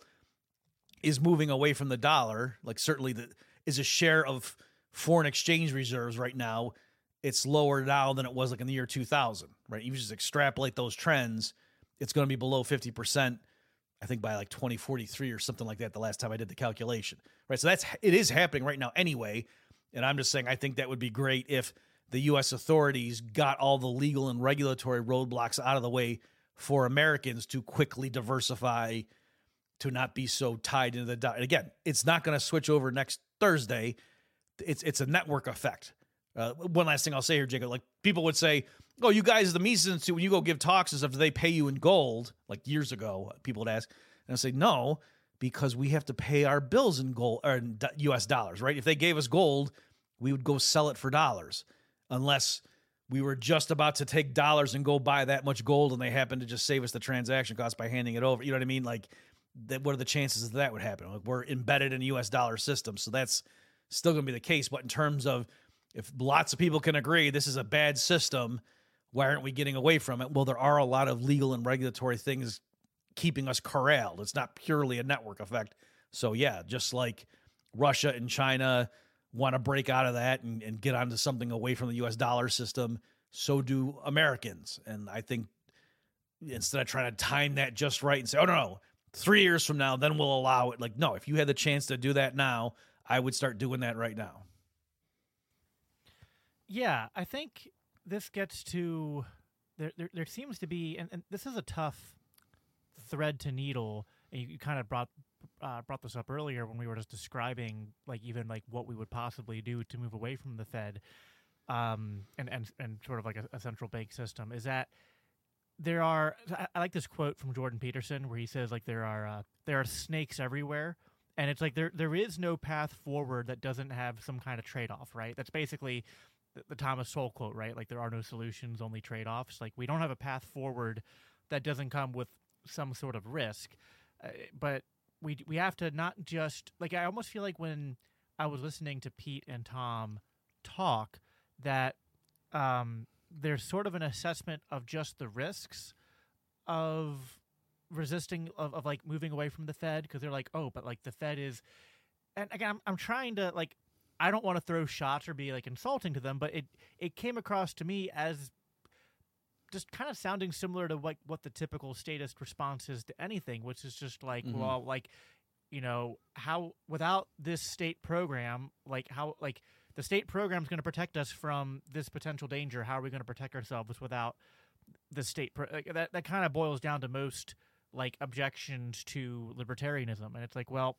is moving away from the dollar. Like certainly is a share of foreign exchange reserves right now. It's lower now than it was like in the year 2000, right? You just extrapolate those trends, it's going to be below 50%, I think by like 2043 or something like that, the last time I did the calculation, right? So it is happening right now anyway. And I'm just saying, I think that would be great if the U.S. authorities got all the legal and regulatory roadblocks out of the way for Americans to quickly diversify, to not be so tied into the dollar. Again, it's not going to switch over next Thursday. It's a network effect. One last thing I'll say here, Jacob, like people would say, oh, you guys, the Mises Institute, when you go give talks and stuff, do they pay you in gold? Like years ago, people would ask. And I say, no, because we have to pay our bills in gold or in U.S. dollars, right? If they gave us gold, we would go sell it for dollars, unless we were just about to take dollars and go buy that much gold and they happen to just save us the transaction cost by handing it over. You know what I mean? Like, what are the chances that would happen? Like, we're embedded in a U.S. dollar system, so that's still going to be the case. But in terms of if lots of people can agree this is a bad system, why aren't we getting away from it? Well, there are a lot of legal and regulatory things keeping us corralled. It's not purely a network effect. So yeah, just like Russia and China want to break out of that and get onto something away from the U.S. dollar system, so do Americans. And I think instead of trying to time that just right and say, oh, no, 3 years from now, then we'll allow it. Like, no, if you had the chance to do that now, I would start doing that right now. Yeah, I think this gets to there seems to be, and this is a tough thread to needle. And you kind of brought this up earlier when we were just describing like even like what we would possibly do to move away from the Fed, and sort of like a central bank system. Is that I like this quote from Jordan Peterson where he says like there are snakes everywhere. And it's like there is no path forward that doesn't have some kind of trade-off, right? That's basically the Thomas Sowell quote, right? Like there are no solutions, only trade-offs. Like we don't have a path forward that doesn't come with some sort of risk. But we have to not just – like I almost feel like when I was listening to Pete and Tom talk that there's sort of an assessment of just the risks of – resisting of like moving away from the Fed, because they're like, oh, but like the Fed is, and again, I'm trying to like, I don't want to throw shots or be like insulting to them, but it came across to me as just kind of sounding similar to like what the typical statist response is to anything, which is just like, well, like, how without this state program, like how like the state program is going to protect us from this potential danger. How are we going to protect ourselves without the state? That kind of boils down to most like objections to libertarianism. And it's like, well,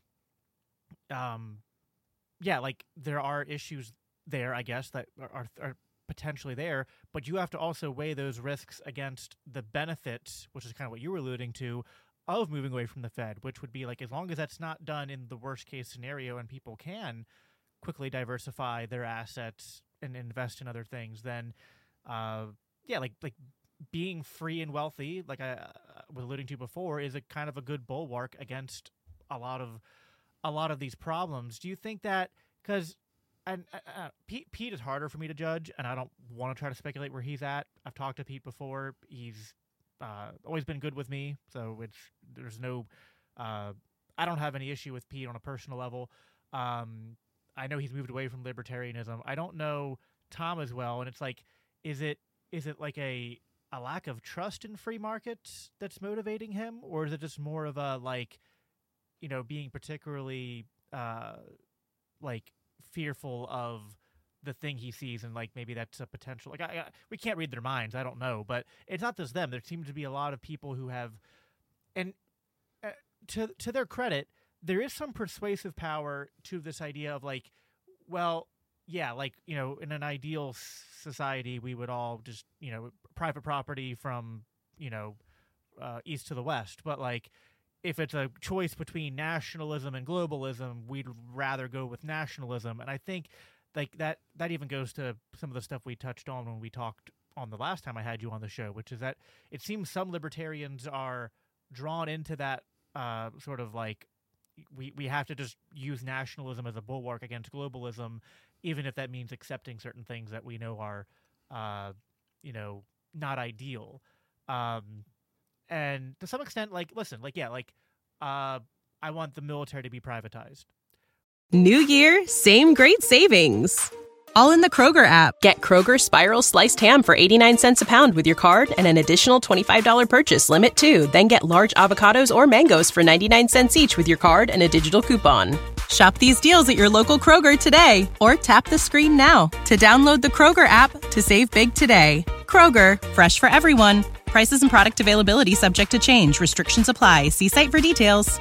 yeah, like there are issues there, I guess, that are potentially there, but you have to also weigh those risks against the benefits, which is kind of what you were alluding to, of moving away from the Fed, which would be like, as long as that's not done in the worst case scenario and people can quickly diversify their assets and invest in other things, then yeah, like being free and wealthy, like I was alluding to before, is a kind of a good bulwark against a lot of these problems. Do you think that, because Pete is harder for me to judge, and I don't want to try to speculate where he's at. I've talked to Pete before. He's always been good with me, so there's no I don't have any issue with Pete on a personal level. I know he's moved away from libertarianism. I don't know Tom as well, and it's like, is it like a lack of trust in free markets that's motivating him, or is it just more of a like, being particularly like fearful of the thing he sees, and like maybe that's a potential, like we can't read their minds, I don't know, but it's not just them. There seems to be a lot of people who have, and to their credit, there is some persuasive power to this idea of like, well, yeah, like, in an ideal society, we would all just, private property from, east to the west. But like, if it's a choice between nationalism and globalism, we'd rather go with nationalism. And I think like that even goes to some of the stuff we touched on when we talked on the last time I had you on the show, which is that it seems some libertarians are drawn into that sort of like, we have to just use nationalism as a bulwark against globalism, even if that means accepting certain things that we know are, not ideal. And to some extent, like, listen, like, yeah, like, I want the military to be privatized. New year, same great savings. All in the Kroger app. Get Kroger Spiral Sliced Ham for 89 cents a pound with your card and an additional $25 purchase limit too. Then get large avocados or mangoes for 99 cents each with your card and a digital coupon. Shop these deals at your local Kroger today or tap the screen now to download the Kroger app to save big today. Kroger, fresh for everyone. Prices and product availability subject to change. Restrictions apply. See site for details.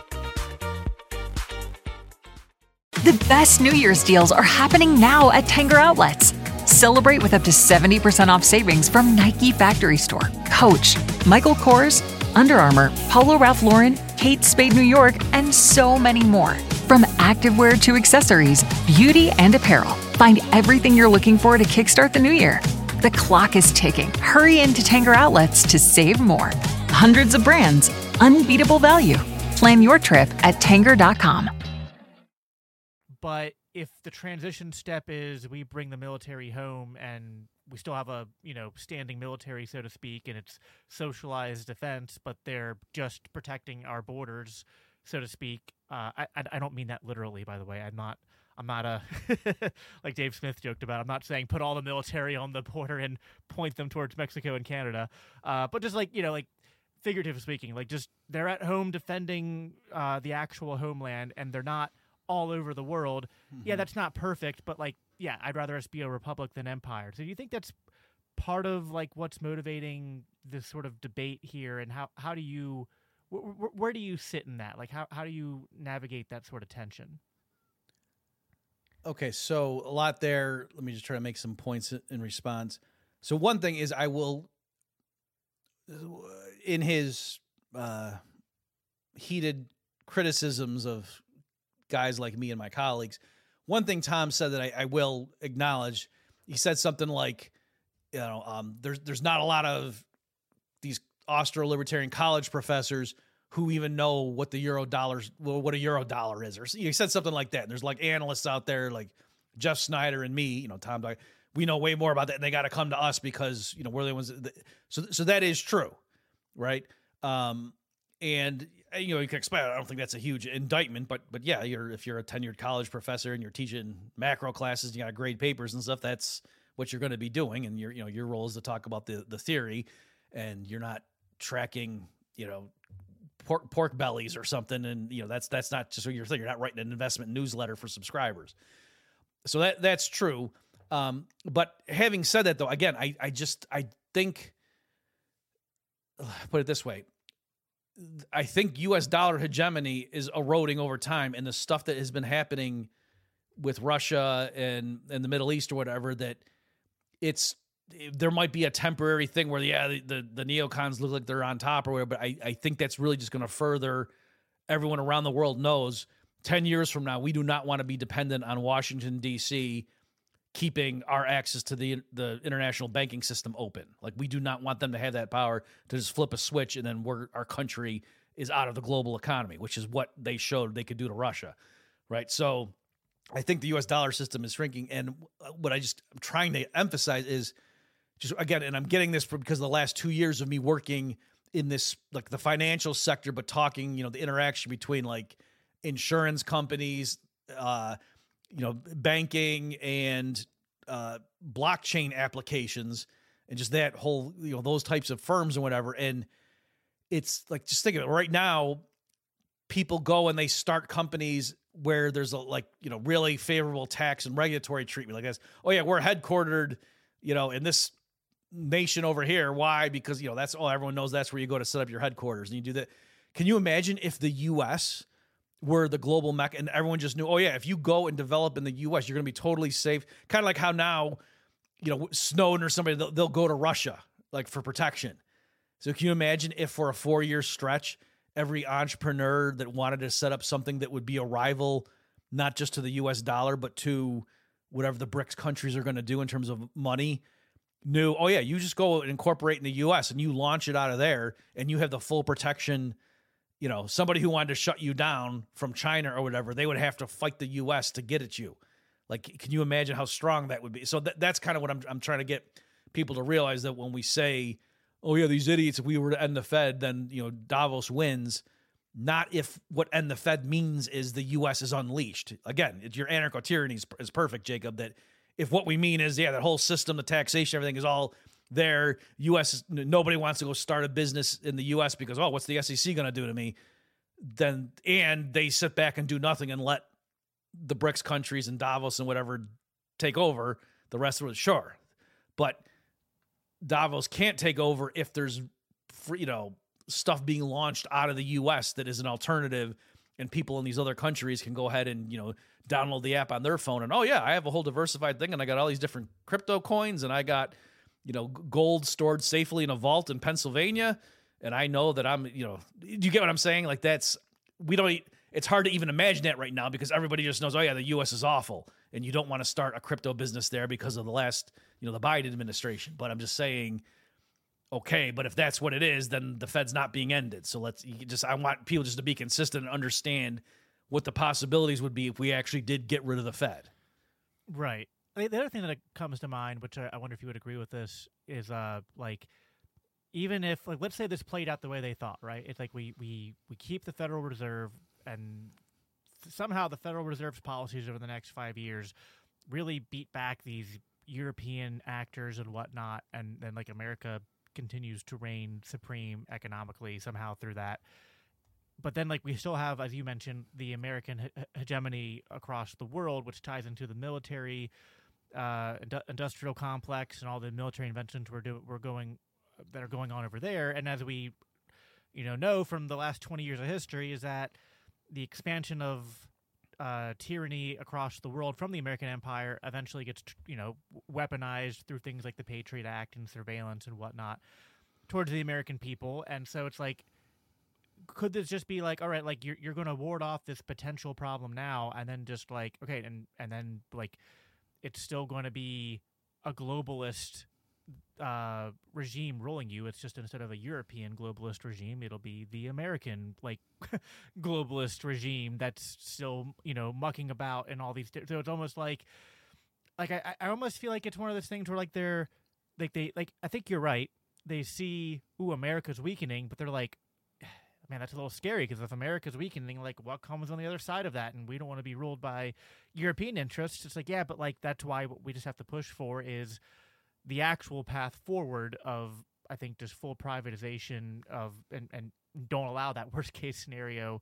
The best New Year's deals are happening now at Tanger Outlets. Celebrate with up to 70% off savings from Nike Factory Store, Coach, Michael Kors, Under Armour, Polo Ralph Lauren, Kate Spade New York, and so many more. From activewear to accessories, beauty, and apparel, find everything you're looking for to kickstart the new year. The clock is ticking. Hurry into Tanger Outlets to save more. Hundreds of brands, unbeatable value. Plan your trip at Tanger.com. But if the transition step is we bring the military home and we still have a, standing military, so to speak, and it's socialized defense, but they're just protecting our borders, so to speak. I don't mean that literally, by the way. I'm not a, like Dave Smith joked about, I'm not saying put all the military on the border and point them towards Mexico and Canada. But just like, like figuratively speaking, like just they're at home defending the actual homeland and they're not all over the world. Mm-hmm. Yeah, that's not perfect, but like, yeah, I'd rather us be a republic than empire. So do you think that's part of like what's motivating this sort of debate here? And how do you, where do you sit in that? Like, how do you navigate that sort of tension? Okay, so a lot there. Let me just try to make some points in response. So one thing is I will, in his heated criticisms of guys like me and my colleagues, one thing Tom said that I will acknowledge, he said something like, there's not a lot of these Austro-libertarian college professors who even know what the what a euro dollar is, or he said something like that. And there's like analysts out there like Jeff Snyder and me, Tom, we know way more about that, and they got to come to us because we're the ones. So that is true, right? And you can expect. I don't think that's a huge indictment, but yeah, if you're a tenured college professor and you're teaching macro classes, and you got to grade papers and stuff. That's what you're going to be doing, and your role is to talk about the theory, and you're not tracking pork bellies or something, and that's not just what you're thinking. You're not writing an investment newsletter for subscribers. So that's true. But having said that, though, again, I think, put it this way. I think U.S. dollar hegemony is eroding over time, and the stuff that has been happening with Russia and the Middle East or whatever, that there might be a temporary thing where the neocons look like they're on top or whatever, but I think that's really just going to further. Everyone around the world knows 10 years from now, we do not want to be dependent on Washington, D.C., keeping our access to the international banking system open. Like, we do not want them to have that power to just flip a switch and then our country is out of the global economy, which is what they showed they could do to Russia, right? So I think the U.S. dollar system is shrinking, and what I'm trying to emphasize is just, again, and I'm getting this because of the last 2 years of me working in this, like the financial sector, but talking, the interaction between like insurance companies, banking and blockchain applications, and just that whole, those types of firms and whatever. And it's like, just think of it right now, people go and they start companies where there's a really favorable tax and regulatory treatment like this. Oh yeah, we're headquartered, in this nation over here. Why? Because, that's all everyone knows. That's where you go to set up your headquarters, and you do that. Can you imagine if the U.S. were the global mecca, and everyone just knew, oh yeah, if you go and develop in the U.S., you're going to be totally safe. Kind of like how now, Snowden or somebody, they'll go to Russia like for protection. So can you imagine if for a 4-year stretch, every entrepreneur that wanted to set up something that would be a rival, not just to the U.S. dollar, but to whatever the BRICS countries are going to do in terms of money, knew, oh yeah, you just go and incorporate in the U.S. and you launch it out of there and you have the full protection. Somebody who wanted to shut you down from China or whatever, they would have to fight the U.S. to get at you. Like, can you imagine how strong that would be? So that's kind of what I'm trying to get people to realize, that when we say, oh yeah, these idiots, if we were to end the Fed, then, Davos wins. Not if what end the Fed means is the U.S. is unleashed. Again, your anarcho-tyranny is perfect, Jacob, that if what we mean is, that whole system, the taxation, everything is all there. U.S. nobody wants to go start a business in the U.S. because, what's the SEC going to do to me? And they sit back and do nothing and let the BRICS countries and Davos and whatever take over. The rest of it, sure. But Davos can't take over if there's, stuff being launched out of the U.S. that is an alternative, and people in these other countries can go ahead and, download the app on their phone and, I have a whole diversified thing and I got all these different crypto coins and I got, gold stored safely in a vault in Pennsylvania. And I know that do you get what I'm saying? Like it's hard to even imagine that right now because everybody just knows, the U.S. is awful. And you don't want to start a crypto business there because of the last, the Biden administration. But I'm just saying, okay, but if that's what it is, then the Fed's not being ended. So I want people just to be consistent and understand what the possibilities would be if we actually did get rid of the Fed. Right. The other thing that comes to mind, which I wonder if you would agree with this, is even if, let's say this played out the way they thought, right? It's like we keep the Federal Reserve, and somehow the Federal Reserve's policies over the next 5 years really beat back these European actors and whatnot, and then America continues to reign supreme economically somehow through that. But then, we still have, as you mentioned, the American hegemony across the world, which ties into the military, industrial complex, and all the military inventions that are going on over there. And as we, know from the last 20 years of history, is that the expansion of tyranny across the world from the American empire eventually gets, weaponized through things like the Patriot Act and surveillance and whatnot towards the American people. And so it's could this just be all right, you're going to ward off this potential problem now, and then just okay, and then it's still going to be a globalist regime ruling you. It's just, instead of a European globalist regime, it'll be the American globalist regime that's still mucking about in all these. So it's almost I almost feel like it's one of those things where they're I think you're right. They see, America's weakening, but they're man, that's a little scary, because if America's weakening, what comes on the other side of that? And we don't want to be ruled by European interests. It's yeah, but that's why what we just have to push for is the actual path forward of, I think, just full privatization of, and don't allow that worst case scenario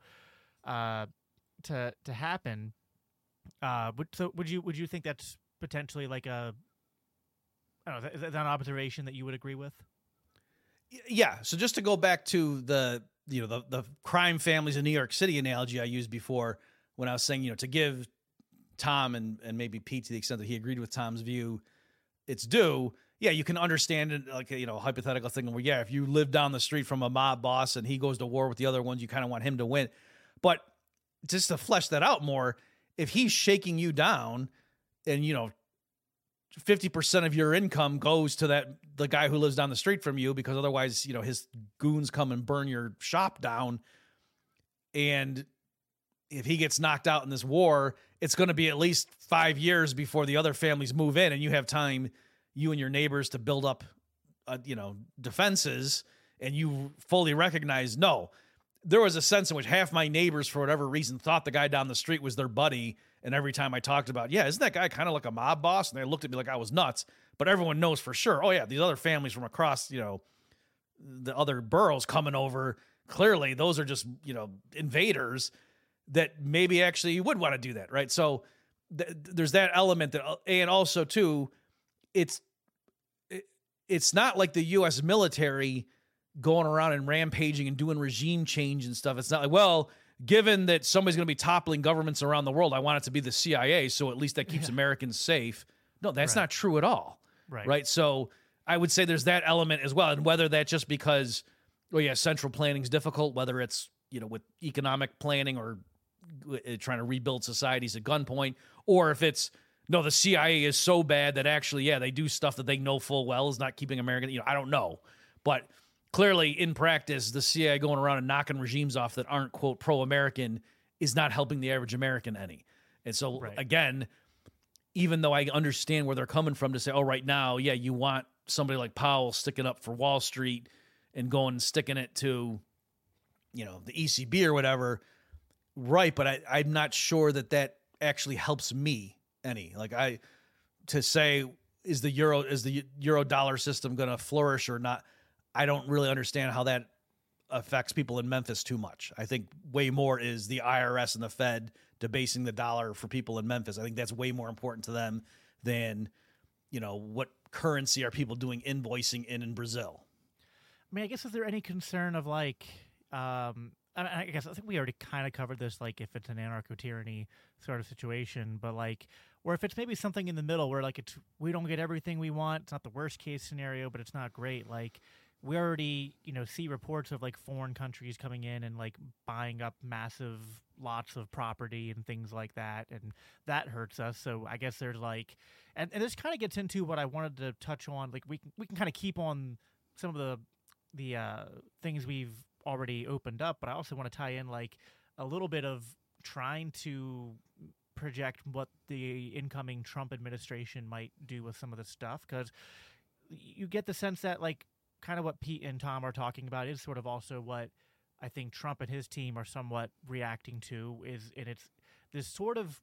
to happen. Would you think that's potentially I don't know, is that an observation that you would agree with? Yeah. So just to go back to the crime families in New York City analogy I used before, when I was saying, to give Tom and maybe Pete, to the extent that he agreed with Tom's view, it's due. Yeah, you can understand it, a hypothetical thing where, if you live down the street from a mob boss and he goes to war with the other ones, you kind of want him to win. But just to flesh that out more, if he's shaking you down and, 50% of your income goes to the guy who lives down the street from you, because otherwise, his goons come and burn your shop down. And if he gets knocked out in this war, it's going to be at least 5 years before the other families move in, and you have time, you and your neighbors, to build up, defenses. And you fully recognize, no, there was a sense in which half my neighbors, for whatever reason, thought the guy down the street was their buddy. And every time I talked about, isn't that guy kind of like a mob boss? And they looked at me like I was nuts. But everyone knows for sure, these other families from across, the other boroughs coming over, clearly those are just, invaders that maybe actually you would want to do that, right? So there's that element that, and also too, it's not like the U.S. military going around and rampaging and doing regime change and stuff. It's not given that somebody's going to be toppling governments around the world, I want it to be the CIA, so at least that keeps Americans safe. No, that's not true at all. Right. So I would say there's that element as well. And whether that's just because, central planning is difficult, whether it's, with economic planning or trying to rebuild societies at gunpoint, or if it's, no, the CIA is so bad that actually, they do stuff that they know full well is not keeping American, I don't know. But clearly, in practice, the CIA going around and knocking regimes off that aren't, quote, pro-American is not helping the average American any. And so, again, even though I understand where they're coming from to say, right now, you want somebody like Powell sticking up for Wall Street and going and sticking it to, the ECB or whatever, right, but I'm not sure that actually helps me any. To say, is the euro dollar system going to flourish or not? I don't really understand how that affects people in Memphis too much. I think way more is the IRS and the Fed debasing the dollar for people in Memphis. I think that's way more important to them than, what currency are people doing invoicing in Brazil. I mean, I guess, is there any concern of I think we already kind of covered this, if it's an anarcho-tyranny sort of situation, but or if it's maybe something in the middle where we don't get everything we want. It's not the worst case scenario, but it's not great. We already, see reports of foreign countries coming in and buying up massive lots of property and things like that, and that hurts us. So I guess there's and this kind of gets into what I wanted to touch on. We can kind of keep on some of the things we've already opened up, but I also want to tie in a little bit of trying to project what the incoming Trump administration might do with some of this stuff, because you get the sense that kind of what Pete and Tom are talking about is sort of also what I think Trump and his team are somewhat reacting to, and it's this sort of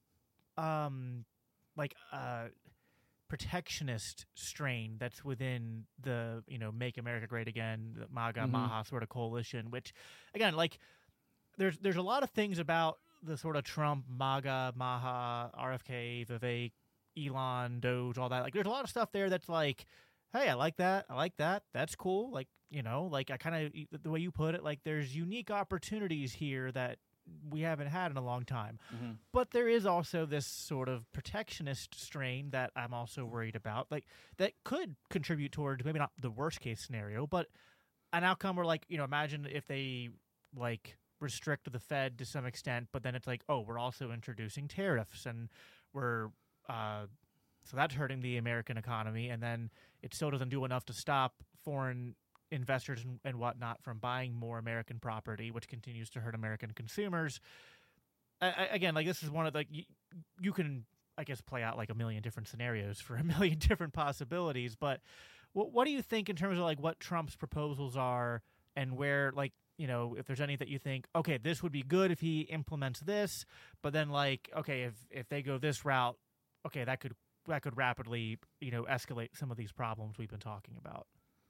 protectionist strain that's within the Make America Great Again, the MAGA Maha sort of coalition, which again, there's a lot of things about the sort of Trump, MAGA, Maha, RFK, Vivek, Elon, Doge, all that. There's a lot of stuff there that's hey, I like that. That's cool. I kind of, the way you put it, there's unique opportunities here that we haven't had in a long time. Mm-hmm. But there is also this sort of protectionist strain that I'm also worried about, that could contribute towards maybe not the worst case scenario, but an outcome where, imagine if they, restrict the Fed to some extent, but then it's we're also introducing tariffs, and we're, so that's hurting the American economy, and then it still doesn't do enough to stop foreign investors and whatnot from buying more American property, which continues to hurt American consumers. Again, this is one of you can, I guess, play out a million different scenarios for a million different possibilities. But what do you think in terms of what Trump's proposals are, and where if there's any that you think, okay, this would be good if he implements this, but then okay, if they go this route, okay, that could rapidly, escalate some of these problems we've been talking about.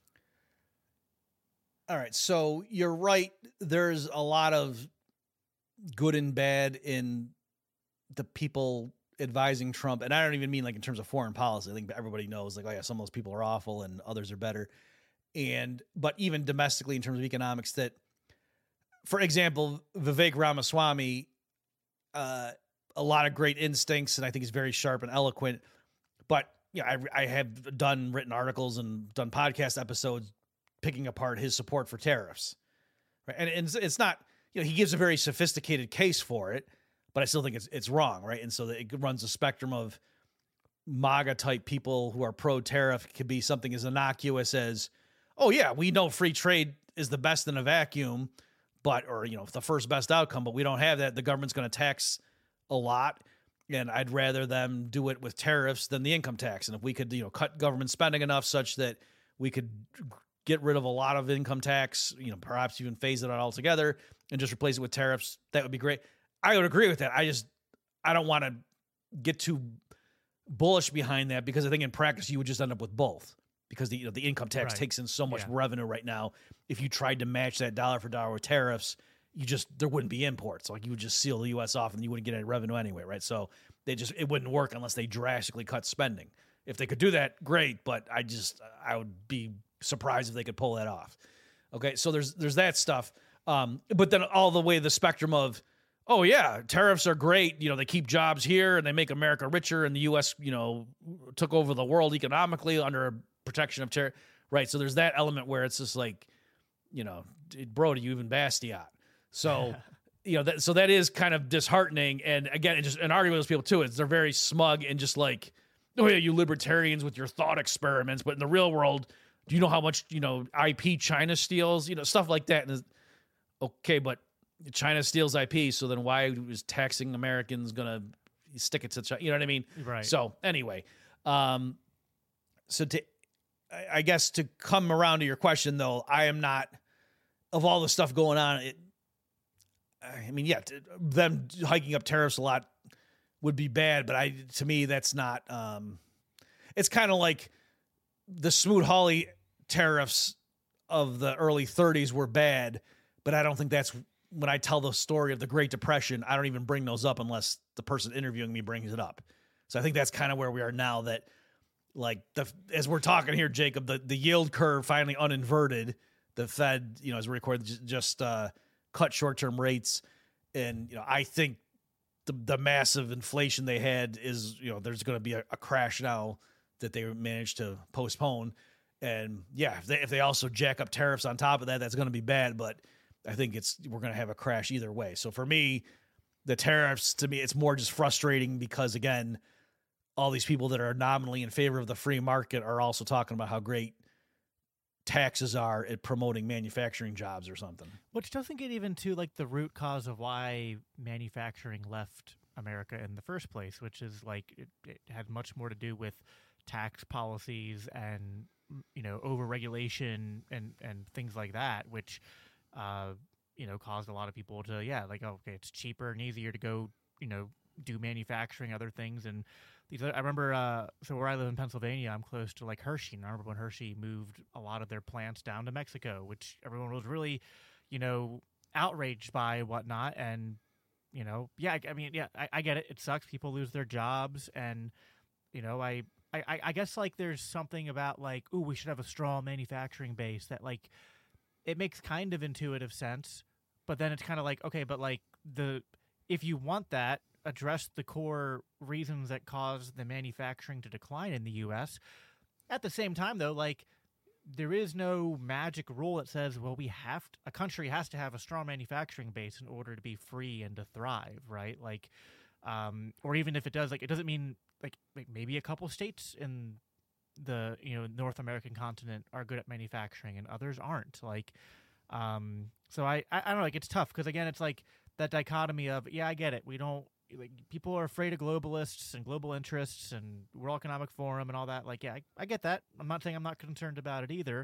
All right. So you're right. There's a lot of good and bad in the people advising Trump. And I don't even mean in terms of foreign policy. I think everybody knows some of those people are awful and others are better. But even domestically in terms of economics, that, for example, Vivek Ramaswamy, a lot of great instincts, and I think he's very sharp and eloquent. But I have done written articles and done podcast episodes picking apart his support for tariffs, right? And it's not, he gives a very sophisticated case for it, but I still think it's wrong, right? And so it runs a spectrum of MAGA type people who are pro tariff. Could be something as innocuous as, oh yeah, we know free trade is the best in a vacuum, or the first best outcome, but we don't have that. The government's going to tax a lot, and I'd rather them do it with tariffs than the income tax. And if we could, cut government spending enough such that we could get rid of a lot of income tax, perhaps even phase it out altogether and just replace it with tariffs, that would be great. I would agree with that. I don't want to get too bullish behind that, because I think in practice you would just end up with both, because the income tax takes in so much revenue right now. If you tried to match that dollar for dollar with tariffs, there wouldn't be imports. You would just seal the U.S. off and you wouldn't get any revenue anyway, right? So it wouldn't work unless they drastically cut spending. If they could do that, great, but I would be surprised if they could pull that off. Okay, so there's that stuff. But then all the way the spectrum of oh yeah, tariffs are great. They keep jobs here and they make America richer, and the U.S., took over the world economically under protection of tariff. Right. So there's that element where it's just like, bro, do you even bastion? So, so that is kind of disheartening. And again, it just an argument with those people too is they're very smug and just like, oh yeah, you libertarians with your thought experiments. But in the real world, do you know how much, IP China steals, stuff like that. And okay, but China steals IP. So then why is taxing Americans going to stick it to China? You know what I mean? Right. So anyway, I guess to come around to your question though, I am not, of all the stuff going on, them hiking up tariffs a lot would be bad, but to me, that's not, it's kind of like the Smoot-Hawley tariffs of the early 30s were bad, but I don't think that's when I tell the story of the Great Depression, I don't even bring those up unless the person interviewing me brings it up. So I think that's kind of where we are now, that like as we're talking here, Jacob, the yield curve finally uninverted. The Fed, as we record, just cut short-term rates. And, I think the massive inflation they had is, there's going to be a crash now that they managed to postpone. And yeah, if they also jack up tariffs on top of that, that's going to be bad. But I think we're going to have a crash either way. So for me, the tariffs, to me, it's more just frustrating because, again, all these people that are nominally in favor of the free market are also talking about how great taxes are at promoting manufacturing jobs or something. Which doesn't get even to like the root cause of why manufacturing left America in the first place, which is like it had much more to do with tax policies and overregulation and things like that, which caused a lot of people to okay, it's cheaper and easier to go do manufacturing, other things. And I remember, so where I live in Pennsylvania, I'm close to like Hershey. And I remember when Hershey moved a lot of their plants down to Mexico, which everyone was really, outraged by and whatnot. And, I get it. It sucks. People lose their jobs. And, I guess like there's something about like, ooh, we should have a strong manufacturing base that like, it makes kind of intuitive sense. But then it's kind of like, okay, but like if you want that, address the core reasons that cause the manufacturing to decline in the U.S. At the same time, though, like there is no magic rule that says, well, a country has to have a strong manufacturing base in order to be free and to thrive, right? Like, or even if it does, like it doesn't mean like maybe a couple states in the North American continent are good at manufacturing and others aren't. Like, so I don't know, like it's tough because again, it's like that dichotomy of I get it, we don't. Like people are afraid of globalists and global interests and World Economic Forum and all that. Like, I get that. I'm not saying I'm not concerned about it either.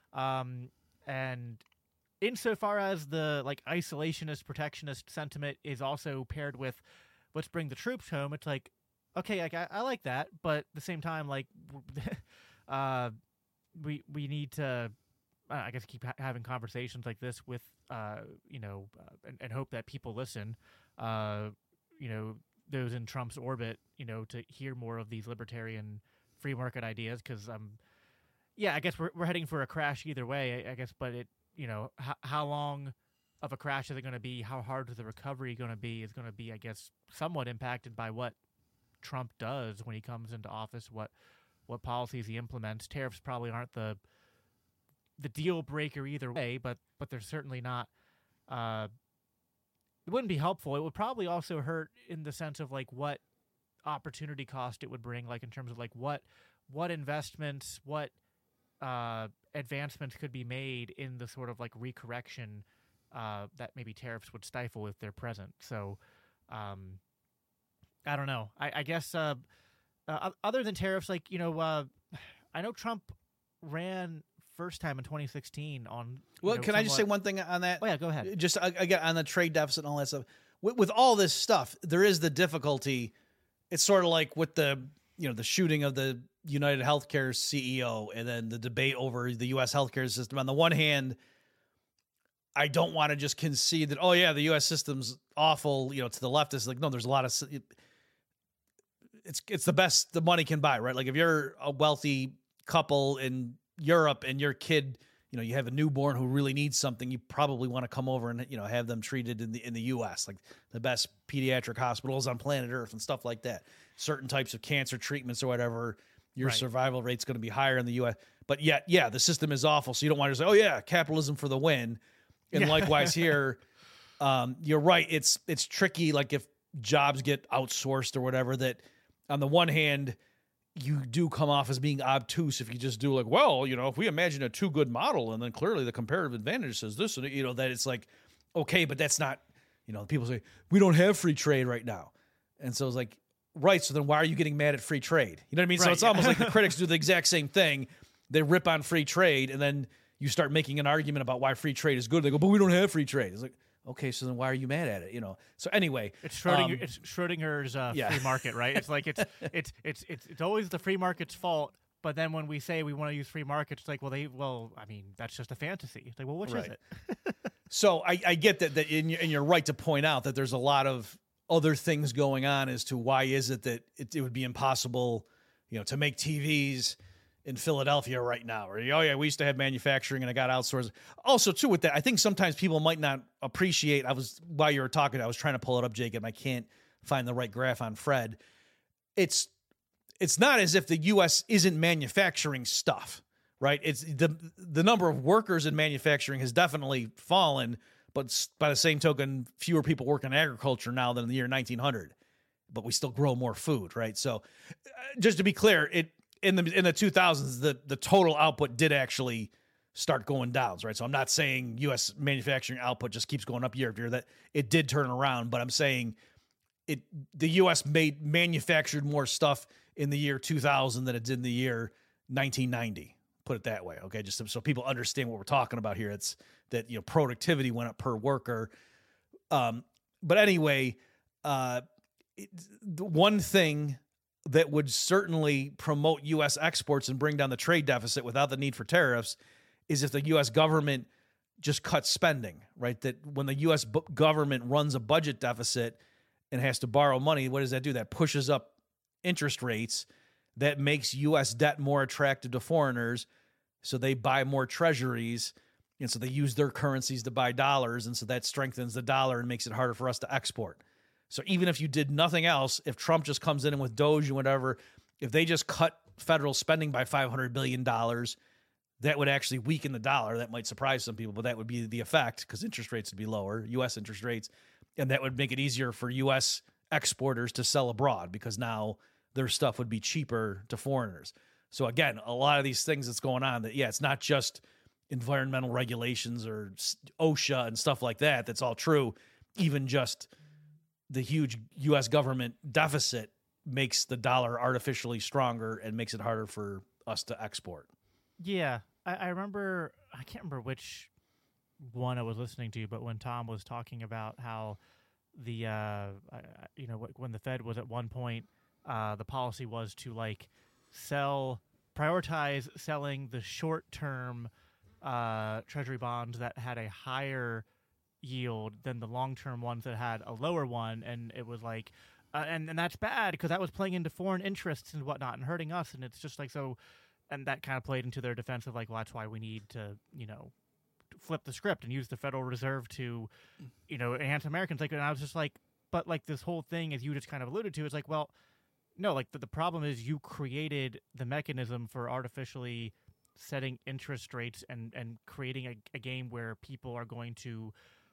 And insofar as the like isolationist, protectionist sentiment is also paired with let's bring the troops home, it's like, okay, like I like that, but at the same time, like we need to, I guess, keep having conversations like this with and hope that people listen. Those in Trump's orbit, to hear more of these libertarian free market ideas. Cause, I guess we're heading for a crash either way, I guess, but how long of a crash is it going to be? How hard is the recovery going to be? Is going to be, I guess, somewhat impacted by what Trump does when he comes into office, what policies he implements. Tariffs probably aren't the deal breaker either way, but they're certainly not, it wouldn't be helpful. It would probably also hurt in the sense of like what opportunity cost it would bring, like in terms of like what investments, what advancements could be made in the sort of like recorrection that maybe tariffs would stifle if they're present. So I don't know. I guess other than tariffs, like, I know Trump ran first time in 2016 on. Well, can I just say one thing on that? Oh yeah, go ahead. Just again on the trade deficit and all that stuff. With all this stuff, there is the difficulty. It's sort of like with the shooting of the United Healthcare CEO and then the debate over the U.S. healthcare system. On the one hand, I don't want to just concede that, oh yeah, the U.S. system's awful. To the leftists, like, no, there's a lot of. It's the best the money can buy, right? Like if you're a wealthy couple in Europe and your kid you have a newborn who really needs something, you probably want to come over and, have them treated in the U.S., like the best pediatric hospitals on planet Earth and stuff like that. Certain types of cancer treatments or whatever, your survival rate's going to be higher in the U.S. But yet, the system is awful. So you don't want to say, oh yeah, capitalism for the win. And likewise here, you're right. It's tricky. Like if jobs get outsourced or whatever, that on the one hand, you do come off as being obtuse if you just do like, well, if we imagine a too good model and then clearly the comparative advantage says this, and that it's like, okay, but that's not, people say we don't have free trade right now. And so it's like, right. So then why are you getting mad at free trade? You know what I mean? Right. So it's almost like the critics do the exact same thing. They rip on free trade and then you start making an argument about why free trade is good. They go, but we don't have free trade. It's like, okay, so then why are you mad at it? So anyway, it's Schrodinger's free market, right? It's like it's always the free market's fault. But then when we say we want to use free markets, it's like, that's just a fantasy. It's like, well, which is it? So I get that, and you're right to point out that there's a lot of other things going on as to why is it that it would be impossible, to make TVs in Philadelphia right now, or, we used to have manufacturing and I got outsourced. Also, too, with that, I think sometimes people might not appreciate, while you were talking, I was trying to pull it up, Jacob, I can't find the right graph on Fred. It's not as if the U.S. isn't manufacturing stuff, right? It's the number of workers in manufacturing has definitely fallen, but by the same token, fewer people work in agriculture now than in the year 1900, but we still grow more food, right? So just to be clear, in the 2000s, the total output did actually start going down, right? So I'm not saying U.S. manufacturing output just keeps going up year after year. That it did turn around, but I'm saying the U.S. manufactured more stuff in the year 2000 than it did in the year 1990. Put it that way, okay? Just so people understand what we're talking about here. It's that productivity went up per worker. But anyway, the one thing that would certainly promote U.S. exports and bring down the trade deficit without the need for tariffs is if the U.S. government just cuts spending, right? That when the U.S. government runs a budget deficit and has to borrow money, what does that do? That pushes up interest rates. That makes U.S. debt more attractive to foreigners, so they buy more treasuries, and so they use their currencies to buy dollars, and so that strengthens the dollar and makes it harder for us to export. So even if you did nothing else, if Trump just comes in and with Doge and whatever, if they just cut federal spending by $500 billion, that would actually weaken the dollar. That might surprise some people, but that would be the effect because interest rates would be lower, U.S. interest rates, and that would make it easier for U.S. exporters to sell abroad because now their stuff would be cheaper to foreigners. So again, a lot of these things that's going on, that it's not just environmental regulations or OSHA and stuff like that. That's all true. Even just the huge U.S. government deficit makes the dollar artificially stronger and makes it harder for us to export. Yeah, I remember, I can't remember which one I was listening to, but when Tom was talking about how the, when the Fed was at one point, the policy was to prioritize selling the short-term treasury bonds that had a higher yield than the long-term ones that had a lower one, and it was like and that's bad because that was playing into foreign interests and whatnot and hurting us, and it's just like so, and that kind of played into their defense of like, well, that's why we need to flip the script and use the Federal Reserve to enhance Americans. Like, and I was just like, but like this whole thing, as you just kind of alluded to, is like, well, no, like the problem is you created the mechanism for artificially setting interest rates and creating a game where people are going to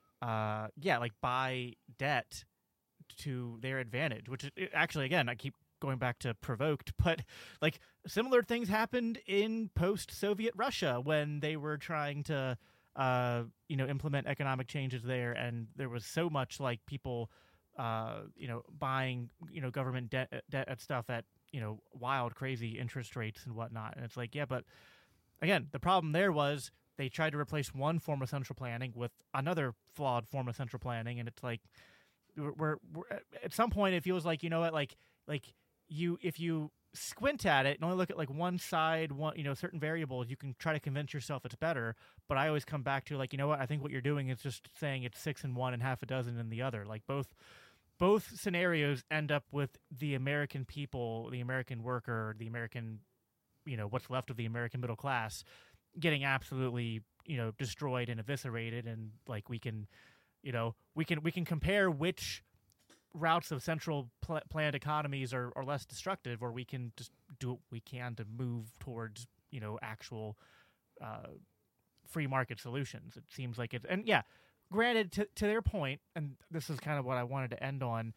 buy debt to their advantage, which actually, again, I keep going back to provoked, but like similar things happened in post-Soviet Russia when they were trying to implement economic changes there, and there was so much like people buying government debt at stuff at wild, crazy interest rates and whatnot. And it's like, yeah, but again, the problem there was they tried to replace one form of central planning with another flawed form of central planning, and it's like we're at some point it feels like if you squint at it and only look at like one side, certain variables, you can try to convince yourself it's better. But I always come back to like, I think what you're doing is just saying it's 6 in one and half a dozen in the other. Like both scenarios end up with the American people, the American worker, the American, what's left of the American middle class, getting absolutely, destroyed and eviscerated, and like we can compare which routes of central planned economies are less destructive, or we can just do what we can to move towards actual free market solutions. It seems like it's, and yeah, granted, to their point, and this is kind of what I wanted to end on,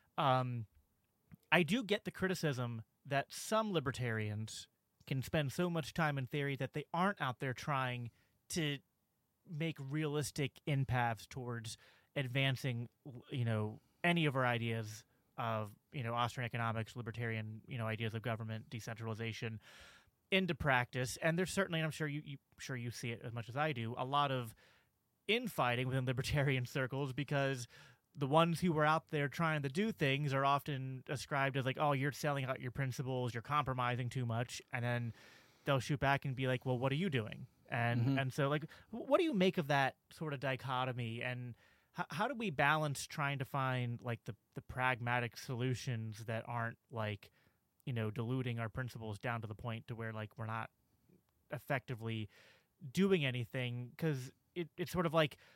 I do get the criticism that some libertarians can spend so much time in theory that they aren't out there trying to make realistic in-paths towards advancing, any of our ideas of, Austrian economics, libertarian, ideas of government, decentralization into practice. And there's certainly, and I'm sure you see it as much as I do, a lot of infighting within libertarian circles, because the ones who were out there trying to do things are often ascribed as like, oh, you're selling out your principles, you're compromising too much. And then they'll shoot back and be like, well, what are you doing? And so, like, what do you make of that sort of dichotomy? And how do we balance trying to find, like, the pragmatic solutions that aren't, like, diluting our principles down to the point to where, like, we're not effectively doing anything? Because it's sort of like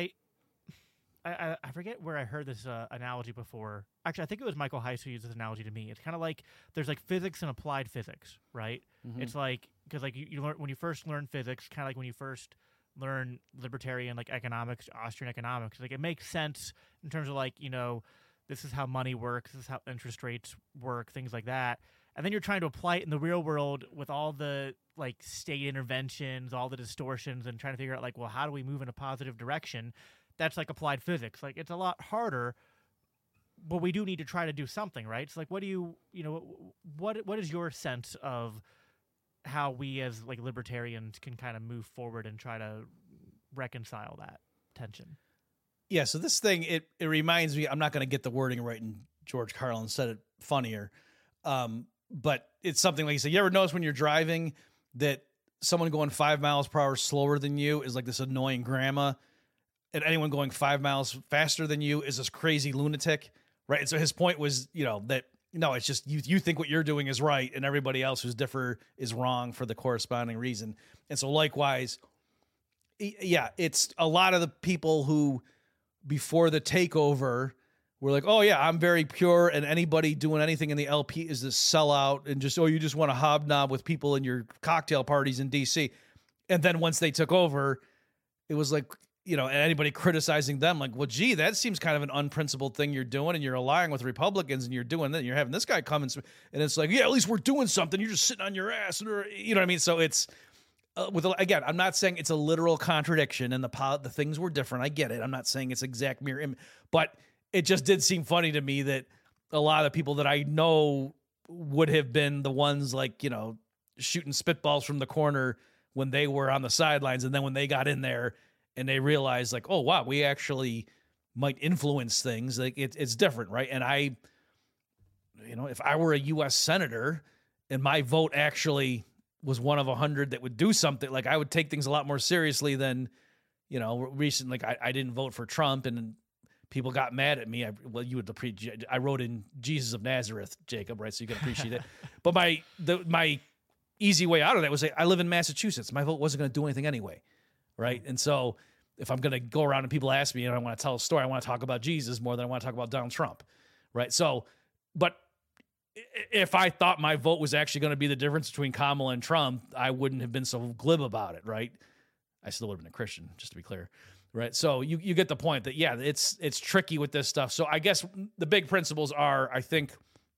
I forget where I heard this analogy before. Actually, I think it was Michael Heiss who used this analogy to me. It's kind of like there's like physics and applied physics, right? Mm-hmm. It's like, because like you learn when you first learn physics, kind of like when you first learn libertarian like economics, Austrian economics. Like it makes sense in terms of like this is how money works, this is how interest rates work, things like that. And then you're trying to apply it in the real world with all the like state interventions, all the distortions, and trying to figure out like, well, how do we move in a positive direction? That's like applied physics. Like it's a lot harder, but we do need to try to do something, right? So like, what do what is your sense of how we as like libertarians can kind of move forward and try to reconcile that tension? Yeah. So this thing, it reminds me, I'm not going to get the wording right, and George Carlin said it funnier. But it's something like you said, you ever notice when you're driving that someone going 5 miles per hour slower than you is like this annoying grandma, and anyone going 5 miles faster than you is this crazy lunatic, right? And so his point was, that no, it's just you think what you're doing is right, and everybody else who's differ is wrong for the corresponding reason. And so likewise, yeah, it's a lot of the people who before the takeover were like, oh yeah, I'm very pure, and anybody doing anything in the LP is this sellout, and just, oh, you just want to hobnob with people in your cocktail parties in DC. And then once they took over, it was like, and anybody criticizing them, like, well, gee, that seems kind of an unprincipled thing you're doing, and you're allying with Republicans, and you're doing that, and you're having this guy come and it's like, yeah, at least we're doing something. You're just sitting on your ass, you know what I mean? So it's again, I'm not saying it's a literal contradiction, and the things were different. I get it. I'm not saying it's exact mirror image, but it just did seem funny to me that a lot of the people that I know would have been the ones like, shooting spitballs from the corner when they were on the sidelines, and then when they got in there, and they realize like, oh, wow, we actually might influence things. Like it's different, right? And I, if I were a U.S. senator and my vote actually was one of 100 that would do something, like I would take things a lot more seriously than, recently. Like I didn't vote for Trump, and people got mad at me. I wrote in Jesus of Nazareth, Jacob, right? So you can appreciate it. But my easy way out of that was say, I live in Massachusetts. My vote wasn't going to do anything anyway. Right. And so if I'm going to go around and people ask me and I want to tell a story, I want to talk about Jesus more than I want to talk about Donald Trump. Right. So, but if I thought my vote was actually going to be the difference between Kamala and Trump, I wouldn't have been so glib about it. Right. I still would have been a Christian, just to be clear. Right. So you get the point that, yeah, it's tricky with this stuff. So I guess the big principles are, I think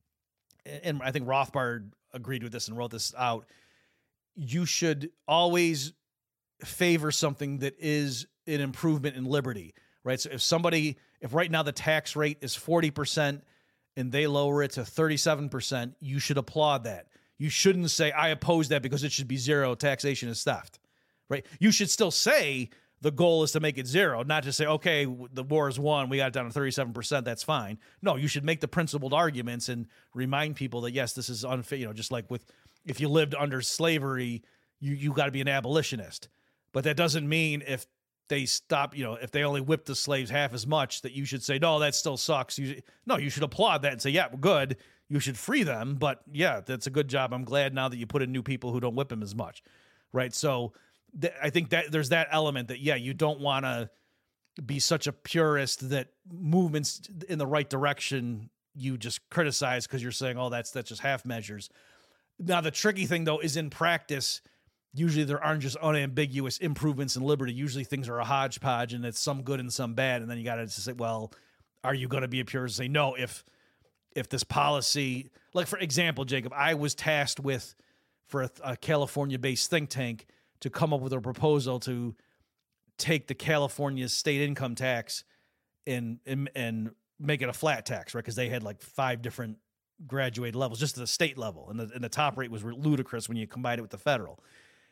Rothbard agreed with this and wrote this out. You should always favor something that is an improvement in liberty, right? So if right now the tax rate is 40% and they lower it to 37%, you should applaud that. You shouldn't say, I oppose that because it should be zero, taxation is theft, right? You should still say the goal is to make it zero, not just say, okay, the war is won, we got it down to 37%, that's fine. No, you should make the principled arguments and remind people that, yes, this is unfair, just like if you lived under slavery, you got to be an abolitionist. But that doesn't mean if they stop, if they only whip the slaves half as much, that you should say, no, that still sucks. No, you should applaud that and say, yeah, good. You should free them. But yeah, that's a good job. I'm glad now that you put in new people who don't whip them as much. Right. So I think that there's that element that, yeah, you don't want to be such a purist that movements in the right direction you just criticize because you're saying, oh, that's just half measures. Now, the tricky thing, though, is in practice, usually there aren't just unambiguous improvements in liberty. Usually things are a hodgepodge and it's some good and some bad. And then you got to say, well, are you going to be a purist and say, no, if this policy, like, for example, Jacob, I was tasked with, for a California-based think tank, to come up with a proposal to take the California state income tax and make it a flat tax, right? Because they had like 5 different graduated levels, just at the state level, and the top rate was ludicrous when you combine it with the federal.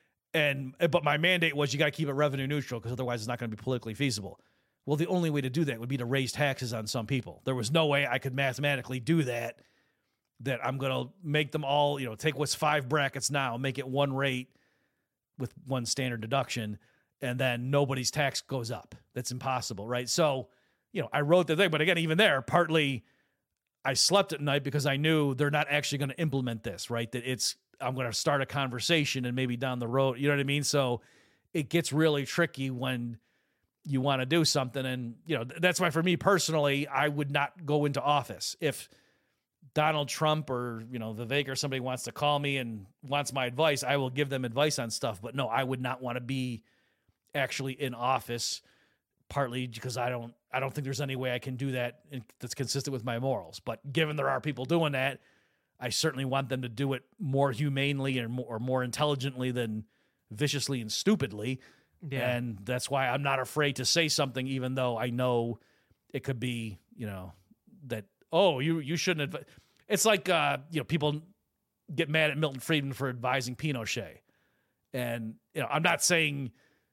But my mandate was you got to keep it revenue neutral because otherwise it's not going to be politically feasible. Well, the only way to do that would be to raise taxes on some people. There was no way I could mathematically do that I'm going to make them all, take what's 5 brackets now, make it one rate with one standard deduction, and then nobody's tax goes up. That's impossible, right? So, I wrote the thing, but again, even there, partly I slept at night because I knew they're not actually going to implement this, right? That I'm going to start a conversation and maybe down the road, you know what I mean? So it gets really tricky when you want to do something. And, that's why for me personally, I would not go into office. If Donald Trump or, Vivek or somebody wants to call me and wants my advice, I will give them advice on stuff. But no, I would not want to be actually in office, partly because I don't think there's any way I can do that that's consistent with my morals. But given there are people doing that, I certainly want them to do it more humanely or more intelligently than viciously and stupidly. Yeah. And that's why I'm not afraid to say something, even though I know it could be, that, oh, you shouldn't advise. It's like, people get mad at Milton Friedman for advising Pinochet. And, I'm not saying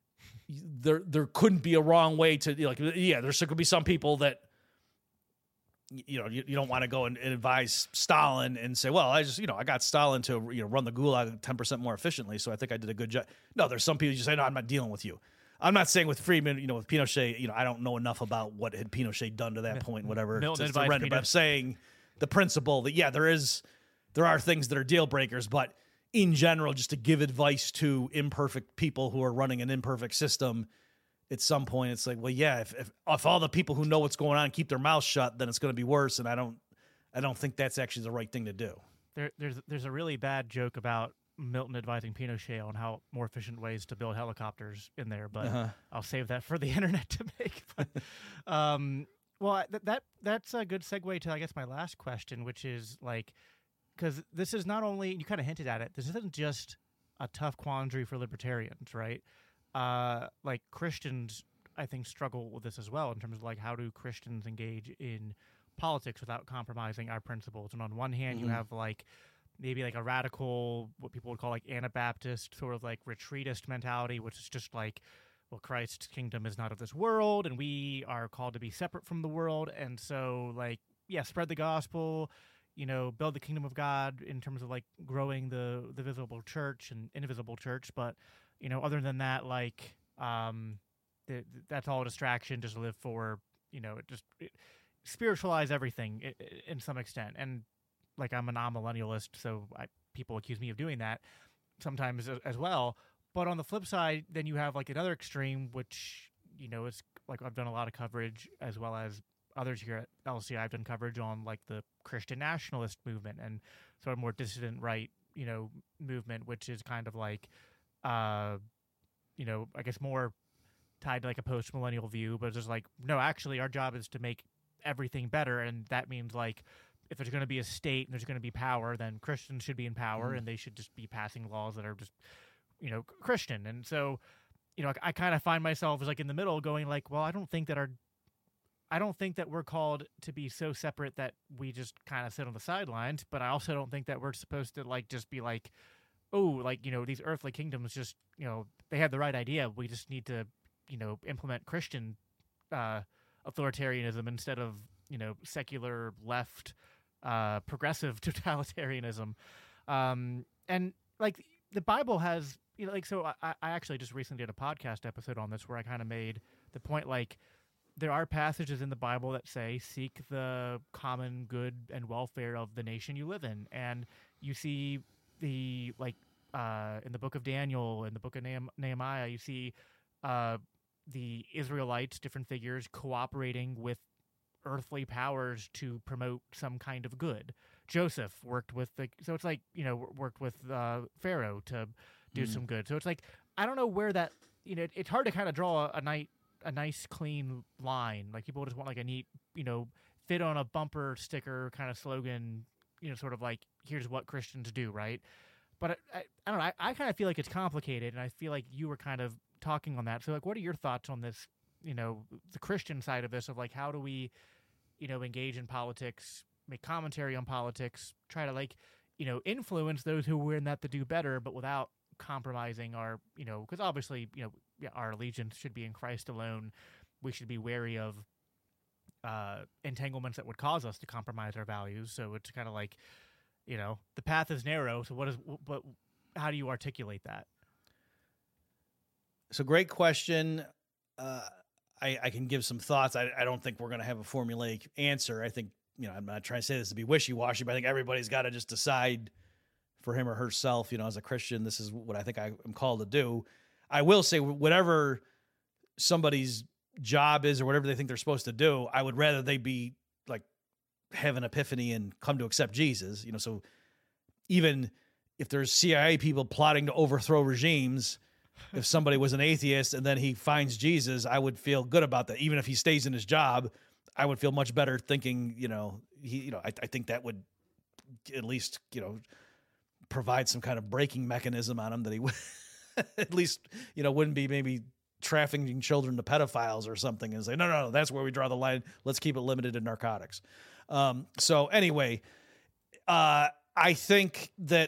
there couldn't be a wrong way to, there could be some people that, you don't want to go and advise Stalin and say, well, I got Stalin to, run the Gulag 10% more efficiently, so I think I did a good job. No, there's some people you just say, no, I'm not dealing with you. I'm not saying with Friedman, with Pinochet, I don't know enough about what had Pinochet done to that point, whatever. But I'm saying the principle that, yeah, there are things that are deal breakers, but in general, just to give advice to imperfect people who are running an imperfect system, at some point it's like, well, yeah, if all the people who know what's going on keep their mouths shut, then it's going to be worse. And I don't think that's actually the right thing to do. There's a really bad joke about Milton advising Pinochet on how more efficient ways to build helicopters in there, but I'll save that for the internet to make. But, well, that's a good segue to, I guess, my last question, which is like, because this is not only, you kind of hinted at it, this isn't just a tough quandary for libertarians, right? Like Christians, I think, struggle with this as well in terms of like, how do Christians engage in politics without compromising our principles? And on one hand, you have like maybe like a radical, what people would call like Anabaptist, sort of like retreatist mentality, which is just like, well, Christ's kingdom is not of this world, and we are called to be separate from the world. And so like, yeah, spread the gospel, build the kingdom of God in terms of like growing the visible church and invisible church. But, other than that, like, that's all a distraction, just live for, spiritualize everything in some extent. And like, I'm a non-millennialist, so people accuse me of doing that sometimes as well. But on the flip side, then you have like another extreme, which, it's like I've done a lot of coverage, as well as others here at LCI. I've done coverage on like the Christian nationalist movement and sort of more dissident right, movement, which is kind of like, I guess more tied to like a post-millennial view, but it's just like, no, actually our job is to make everything better. And that means like, if there's going to be a state and there's going to be power, then Christians should be in power and they should just be passing laws that are just, Christian. And so, I kind of find myself as like in the middle going like, well, I don't think that we're called to be so separate that we just kind of sit on the sidelines, but I also don't think that we're supposed to like just be like, oh, like, these earthly kingdoms just, they had the right idea. We just need to, implement Christian authoritarianism instead of, secular left progressive totalitarianism. And like the Bible has, so I actually just recently did a podcast episode on this where I kind of made the point, like, there are passages in the Bible that say, seek the common good and welfare of the nation you live in. And you see the, like, in the book of Daniel, in the book of Nehemiah, you see the Israelites, different figures, cooperating with earthly powers to promote some kind of good. Joseph worked with so it's like, worked with Pharaoh to do some good. So it's like, I don't know where that, it's hard to kind of draw a nice clean line. Like, people just want like a neat, fit on a bumper sticker kind of slogan, sort of like, here's what Christians do, right? But I don't know. I kind of feel like it's complicated, and I feel like you were kind of talking on that. So, like, what are your thoughts on this, the Christian side of this, of like, how do we, engage in politics, make commentary on politics, try to like, influence those who are in that to do better, but without compromising our, because obviously, our allegiance should be in Christ alone. We should be wary of entanglements that would cause us to compromise our values. So it's kind of like, the path is narrow. So but how do you articulate that? So, great question. I can give some thoughts. I don't think we're going to have a formulaic answer. I think, I'm not trying to say this to be wishy-washy, but I think everybody's got to just decide for him or herself, as a Christian, this is what I think I am called to do. I will say, whatever somebody's job is or whatever they think they're supposed to do, I would rather they be like, have an epiphany and come to accept Jesus. So even if there's CIA people plotting to overthrow regimes, if somebody was an atheist and then he finds Jesus, I would feel good about that. Even if he stays in his job, I would feel much better thinking, I think that would at least, provide some kind of braking mechanism on him, that he would at least, wouldn't be maybe trafficking children to pedophiles or something, and say, no, that's where we draw the line. Let's keep it limited to narcotics. So anyway, I think that,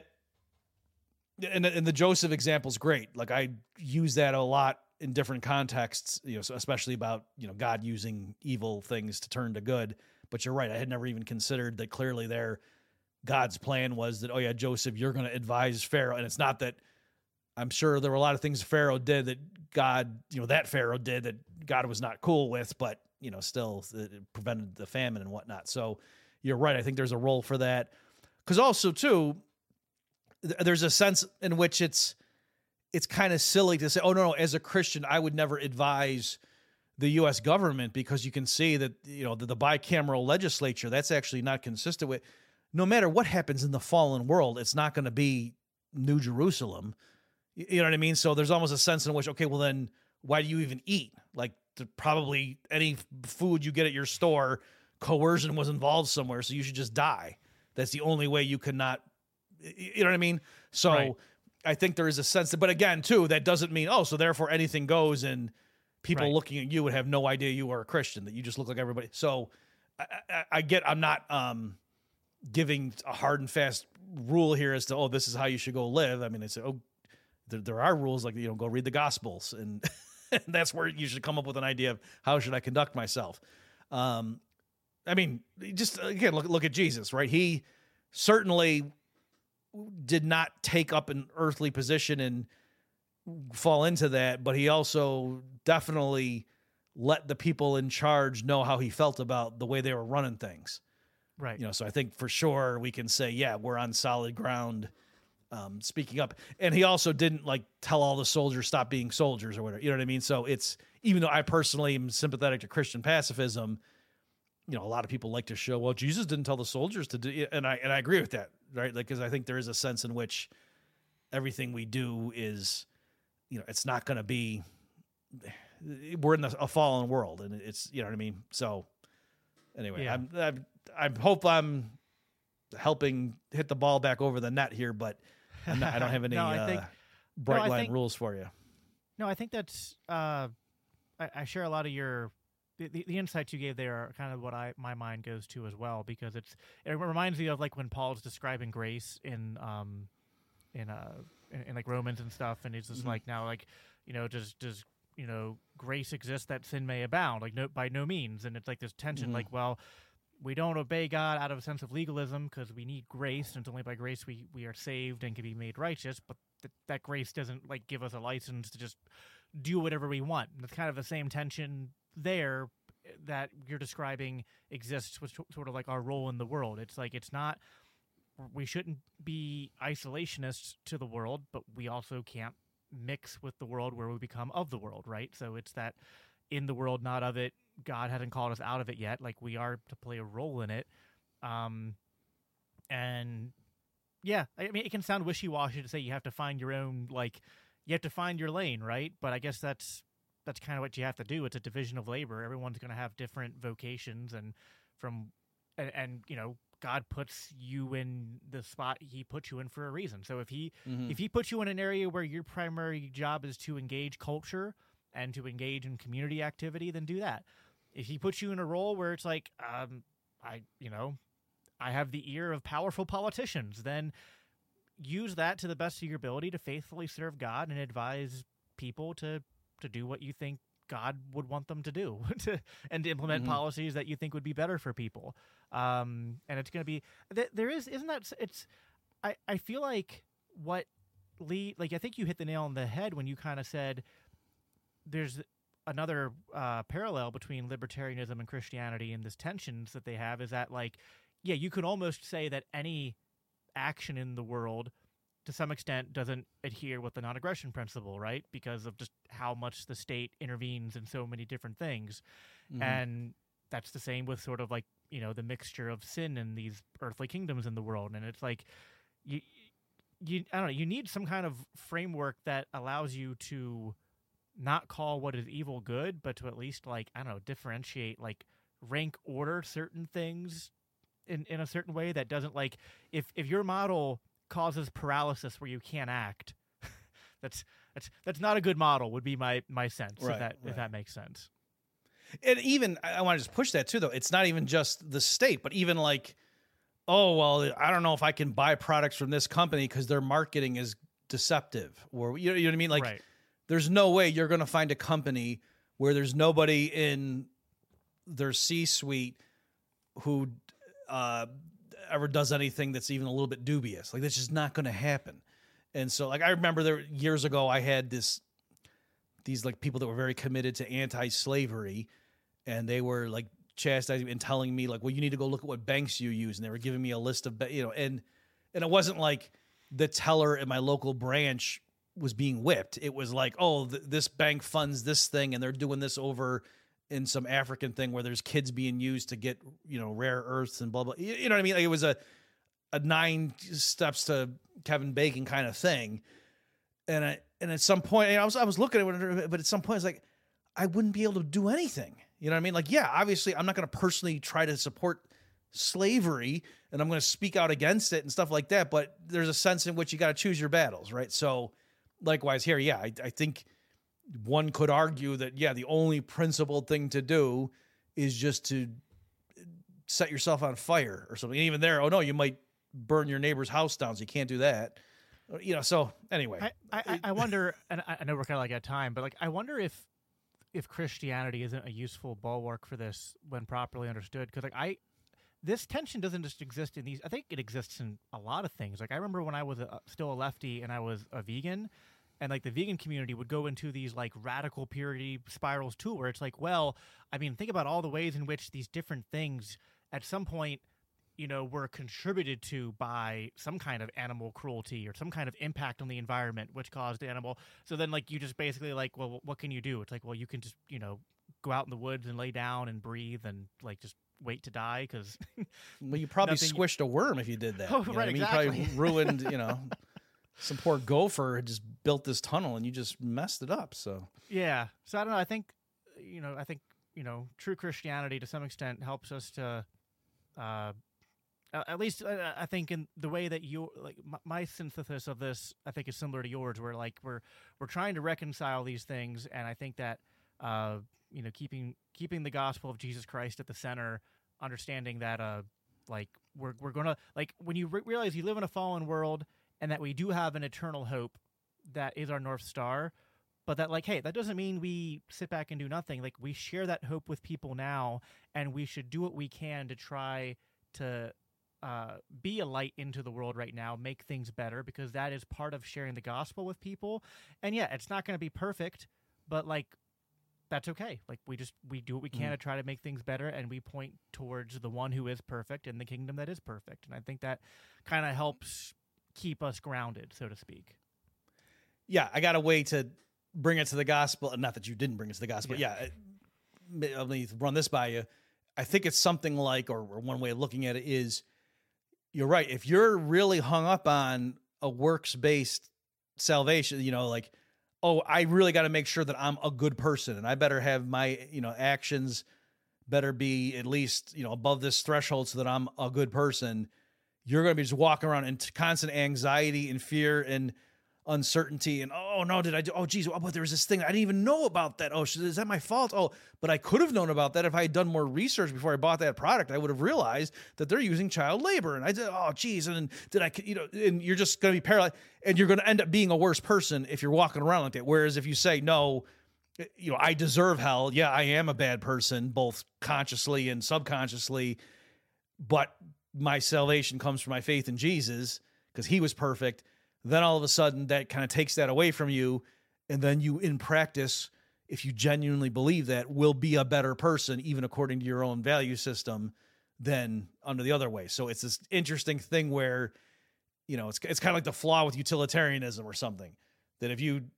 and the Joseph example is great. Like, I use that a lot in different contexts, so especially about, God using evil things to turn to good. But you're right. I had never even considered that clearly there, God's plan was that, oh yeah, Joseph, you're going to advise Pharaoh. And it's not that, I'm sure there were a lot of things Pharaoh did that God, that Pharaoh did that God was not cool with, but, still it prevented the famine and whatnot. So you're right. I think there's a role for that. Because also, too, there's a sense in which it's kind of silly to say, oh, no, as a Christian, I would never advise the U.S. government, because you can see that, the bicameral legislature, that's actually not consistent with, no matter what happens in the fallen world, it's not going to be New Jerusalem. You know what I mean? So there's almost a sense in which, okay, well then why do you even eat? Like, probably any food you get at your store, coercion was involved somewhere, so you should just die. That's the only way you cannot, you know what I mean? So right. I think there is a sense that, but again, too, that doesn't mean, so therefore anything goes, and people looking at you would have no idea you are a Christian, that you just look like everybody. So I get, I'm not giving a hard and fast rule here as to, this is how you should go live. I mean, it's, there are rules like, go read the Gospels, and that's where you should come up with an idea of how should I conduct myself. I mean, just again, look at Jesus, right? He certainly did not take up an earthly position and fall into that, but he also definitely let the people in charge know how he felt about the way they were running things. Right. So I think for sure we can say, yeah, we're on solid ground, speaking up. And he also didn't like tell all the soldiers stop being soldiers or whatever. You know what I mean? So it's, even though I personally am sympathetic to Christian pacifism, a lot of people like to show, well, Jesus didn't tell the soldiers to do it. And I agree with that, right? Like, because I think there is a sense in which everything we do is, it's not going to be, we're in a fallen world, and it's, you know what I mean? So anyway, yeah. I hope I'm helping hit the ball back over the net here, but I don't have any bright line rules for you. No, I think that's, I share a lot of your, the insights you gave there are kind of what my mind goes to as well, because it reminds me of like when Paul's describing grace in like Romans and stuff, and it's just like, now, like, does grace exist that sin may abound? Like, no, by no means. And it's like this tension, like, well, we don't obey God out of a sense of legalism because we need grace, and it's only by grace we are saved and can be made righteous, but that grace doesn't like give us a license to just do whatever we want. And it's kind of the same tension there that you're describing exists with sort of like our role in the world. It's like, it's not we shouldn't be isolationists to the world, but we also can't mix with the world where we become of the world, right? So it's that in the world, not of it. God hasn't called us out of it yet. Like, we are to play a role in it. And yeah, I mean, it can sound wishy-washy to say you have to find your own, like, you have to find your lane, right? But I guess that's kind of what you have to do. It's a division of labor. Everyone's going to have different vocations, and you know, God puts you in the spot he puts you in for a reason. So if he puts you in an area where your primary job is to engage culture and to engage in community activity, then do that. If he puts you in a role where it's like, I have the ear of powerful politicians, then use that to the best of your ability to faithfully serve God and advise people to do what you think God would want them to do, and to implement policies that you think would be better for people. And it's going to be, I feel like what Lee, like, I think you hit the nail on the head when you kind of said there's another parallel between libertarianism and Christianity, and this tensions that they have is that, like, yeah, you could almost say that any action in the world to some extent doesn't adhere with the non-aggression principle, right? Because of just how much the state intervenes in so many different things. And that's the same with sort of like, you know, the mixture of sin in these earthly kingdoms in the world. And it's like, I don't know, you need some kind of framework that allows you to not call what is evil good, but to at least, like, I don't know, differentiate, like, rank order certain things in a certain way that doesn't, like, if your model causes paralysis where you can't act, that's not a good model, would be my sense, if that makes sense. And even, I want to just push that too, though. It's not even just the state, but even like, oh, well, I don't know if I can buy products from this company because their marketing is deceptive, or you know what I mean? Like, there's no way you're going to find a company where there's nobody in their C-suite who ever does anything that's even a little bit dubious. Like, that's just not going to happen. And so, like, I remember there years ago, I had these like people that were very committed to anti-slavery, and they were like chastising and telling me, like, well, you need to go look at what banks you use, and they were giving me a list of, you know, and it wasn't like the teller at my local branch was being whipped. It was like, oh, this bank funds this thing, and they're doing this over in some African thing where there's kids being used to get, you know, rare earths and blah, blah. You know what I mean? Like, it was a 9 steps to Kevin Bacon kind of thing. And at some point, I was looking at it, but at some point it's like, I wouldn't be able to do anything. You know what I mean? Like, yeah, obviously I'm not going to personally try to support slavery, and I'm going to speak out against it and stuff like that. But there's a sense in which you got to choose your battles, right? So likewise here, yeah, I think one could argue that, yeah, the only principled thing to do is just to set yourself on fire or something. And even there, oh no, you might burn your neighbor's house down, so you can't do that. You know, so anyway. I wonder, and I know we're kind of like at time, but like, I wonder if Christianity isn't a useful bulwark for this when properly understood. Because like this tension doesn't just exist in these. I think it exists in a lot of things. Like, I remember when I was still a lefty and I was a vegan, and like the vegan community would go into these like radical purity spirals too, where it's like, well, I mean, think about all the ways in which these different things at some point, you know, were contributed to by some kind of animal cruelty or some kind of impact on the environment, which caused animal. So then, like, you just basically like, well, what can you do? It's like, well, you can just, you know, go out in the woods and lay down and breathe and like just wait to die because. Well, you probably squished a worm if you did that. Oh, you know right, exactly. exactly. You probably ruined, you know, some poor gopher had just built this tunnel and you just messed it up. So yeah, so I don't know. I think true Christianity to some extent helps us to. At least I think in the way that you like my synthesis of this, I think is similar to yours, where like we're trying to reconcile these things, and I think that keeping the gospel of Jesus Christ at the center, understanding that like we're gonna like when you realize you live in a fallen world and that we do have an eternal hope that is our North Star, but that like, hey, that doesn't mean we sit back and do nothing. Like, we share that hope with people now, and we should do what we can to try to be a light into the world right now, make things better, because that is part of sharing the gospel with people. And yeah, it's not going to be perfect, but like that's okay. Like we do what we can to try to make things better, and we point towards the one who is perfect in the kingdom that is perfect. And I think that kind of helps keep us grounded, so to speak. Yeah, I got a way to bring it to the gospel. Not that you didn't bring it to the gospel. Yeah, let me run this by you. I think it's something like, or one way of looking at it is, you're right. If you're really hung up on a works-based salvation, like, oh, I really got to make sure that I'm a good person, and I better have my, actions better be at least, above this threshold so that I'm a good person. You're going to be just walking around in constant anxiety and fear and uncertainty and, oh no, did I do, oh geez, but there was this thing I didn't even know about that. Oh, is that my fault? Oh, but I could have known about that if I had done more research before I bought that product. I would have realized that they're using child labor, and I did, oh geez, and did I, and you're just going to be paralyzed, and you're going to end up being a worse person if you're walking around like that. Whereas if you say, no, I deserve hell. Yeah, I am a bad person, both consciously and subconsciously, but my salvation comes from my faith in Jesus because he was perfect. Then all of a sudden that kind of takes that away from you. And then you, in practice, if you genuinely believe that, will be a better person, even according to your own value system, than under the other way. So it's this interesting thing where, it's kind of like the flaw with utilitarianism or something, that if you,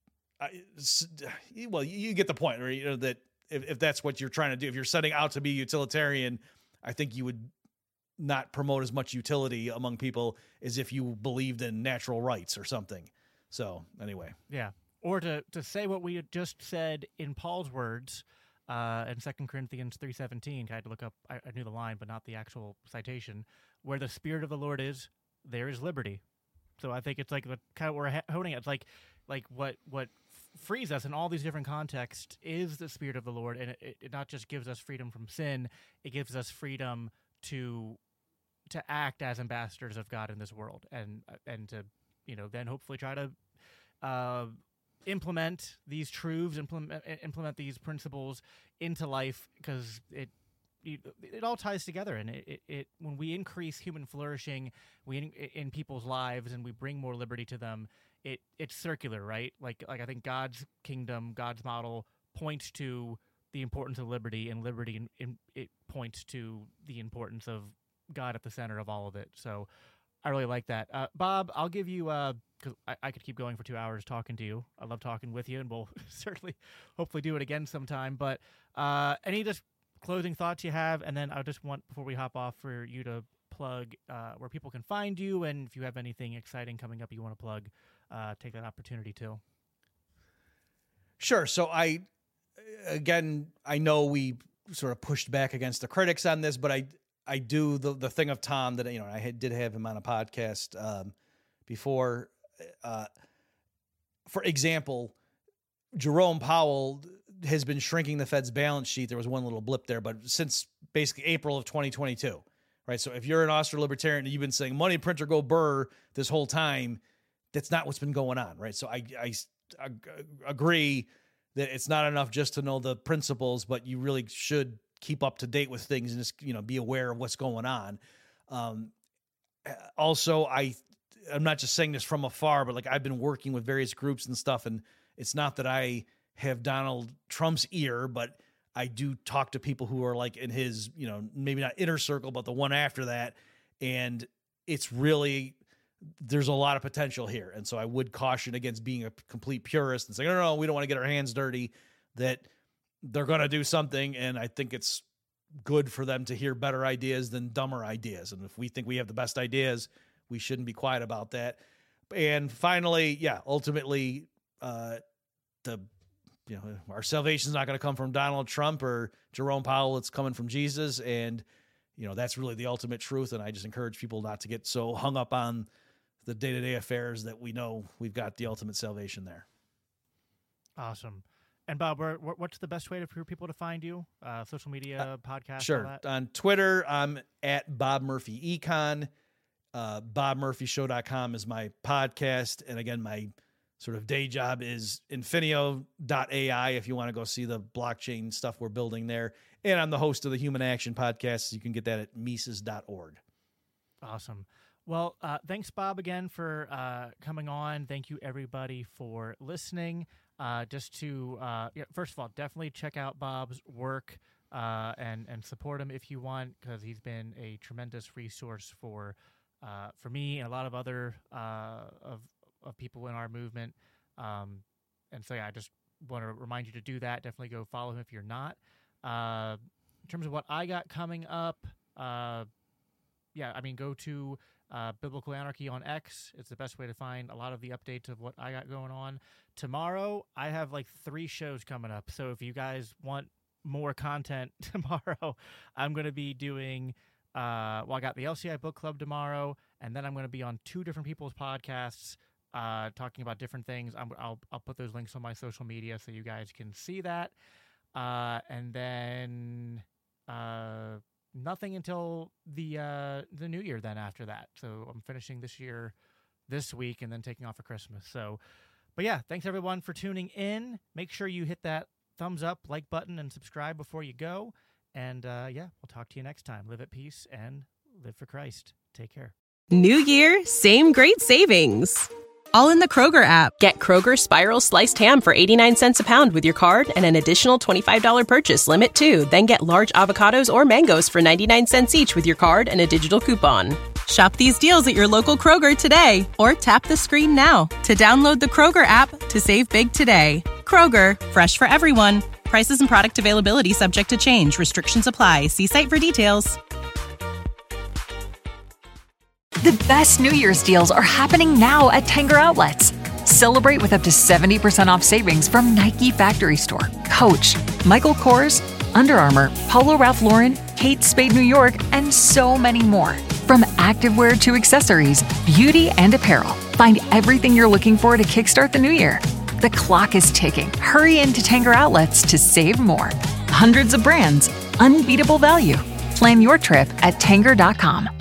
you get the point, right? That if that's what you're trying to do, if you're setting out to be utilitarian, I think you would not promote as much utility among people as if you believed in natural rights or something. So anyway. Yeah. Or to say what we had just said in Paul's words in 2 Corinthians 3:17, I had to look up, I knew the line, but not the actual citation, where the Spirit of the Lord is, there is liberty. So I think it's like the kind of we're honing it. It's like what frees us in all these different contexts is the Spirit of the Lord. And it not just gives us freedom from sin, it gives us freedom to act as ambassadors of God in this world, and to then hopefully try to implement these truths, implement these principles into life, because it all ties together. And it when we increase human flourishing, in people's lives, and we bring more liberty to them, it's circular, right? Like I think God's kingdom, God's model points to the importance of liberty, and liberty it points to the importance of God at the center of all of it. So I really like that. Bob, I'll give you, because I could keep going for 2 hours talking to you. I love talking with you, and we'll certainly hopefully do it again sometime. But any just closing thoughts you have, and then I just want, before we hop off, for you to plug where people can find you, and if you have anything exciting coming up you want to plug, take that opportunity too. Sure. So I know we sort of pushed back against the critics on this, but I do the thing of Tom that, I did have him on a podcast before. For example, Jerome Powell has been shrinking the Fed's balance sheet. There was one little blip there, but since basically April of 2022, right? So if you're an Austro-libertarian and you've been saying money printer go burr this whole time, that's not what's been going on, right? So I agree that it's not enough just to know the principles, but you really should keep up to date with things and just, be aware of what's going on. Also, I'm not just saying this from afar, but I've been working with various groups and stuff, and it's not that I have Donald Trump's ear, but I do talk to people who are in his, maybe not inner circle, but the one after that. And it's really, there's a lot of potential here. And so I would caution against being a complete purist and saying, no, we don't want to get our hands dirty, that they're going to do something. And I think it's good for them to hear better ideas than dumber ideas. And if we think we have the best ideas, we shouldn't be quiet about that. And finally, ultimately, our salvation is not going to come from Donald Trump or Jerome Powell. It's coming from Jesus. And, that's really the ultimate truth. And I just encourage people not to get so hung up on the day-to-day affairs that we know we've got the ultimate salvation there. Awesome. And Bob, what's the best way for people to find you? Social media, podcast? Sure. All that? On Twitter, I'm at Bob Murphy Econ. BobMurphyShow.com is my podcast. And again, my sort of day job is Infinio.ai if you want to go see the blockchain stuff we're building there. And I'm the host of the Human Action Podcast. You can get that at Mises.org. Awesome. Well, thanks, Bob, again for coming on. Thank you, everybody, for listening. just to first of all, definitely check out Bob's work and support him if you want, because he's been a tremendous resource for me and a lot of other of people in our movement. And so I just want to remind you to do that. Definitely go follow him if you're not. In terms of what I got coming up, go to Biblical Anarchy on X. It's the best way to find a lot of the updates of what I got going on. Tomorrow, I have like 3 shows coming up. So if you guys want more content tomorrow, I'm going to be doing, I got the LCI Book Club tomorrow, and then I'm going to be on 2 different people's podcasts talking about different things. I'll put those links on my social media so you guys can see that. And then nothing until the new year then after that. So I'm finishing this year this week and then taking off for Christmas. So, but yeah, thanks everyone for tuning in. Make sure you hit that thumbs up, like button, and subscribe before you go. And we'll talk to you next time. Live at peace and live for Christ. Take care. New year, same great savings. All in the Kroger app. Get Kroger Spiral Sliced Ham for 89 cents a pound with your card and an additional $25 purchase limit too. Then get large avocados or mangoes for 99 cents each with your card and a digital coupon. Shop these deals at your local Kroger today or tap the screen now to download the Kroger app to save big today. Kroger, fresh for everyone. Prices and product availability subject to change. Restrictions apply. See site for details. The best New Year's deals are happening now at Tanger Outlets. Celebrate with up to 70% off savings from Nike Factory Store, Coach, Michael Kors, Under Armour, Polo Ralph Lauren, Kate Spade New York, and so many more. From activewear to accessories, beauty and apparel, find everything you're looking for to kickstart the new year. The clock is ticking. Hurry into Tanger Outlets to save more. Hundreds of brands, unbeatable value. Plan your trip at Tanger.com.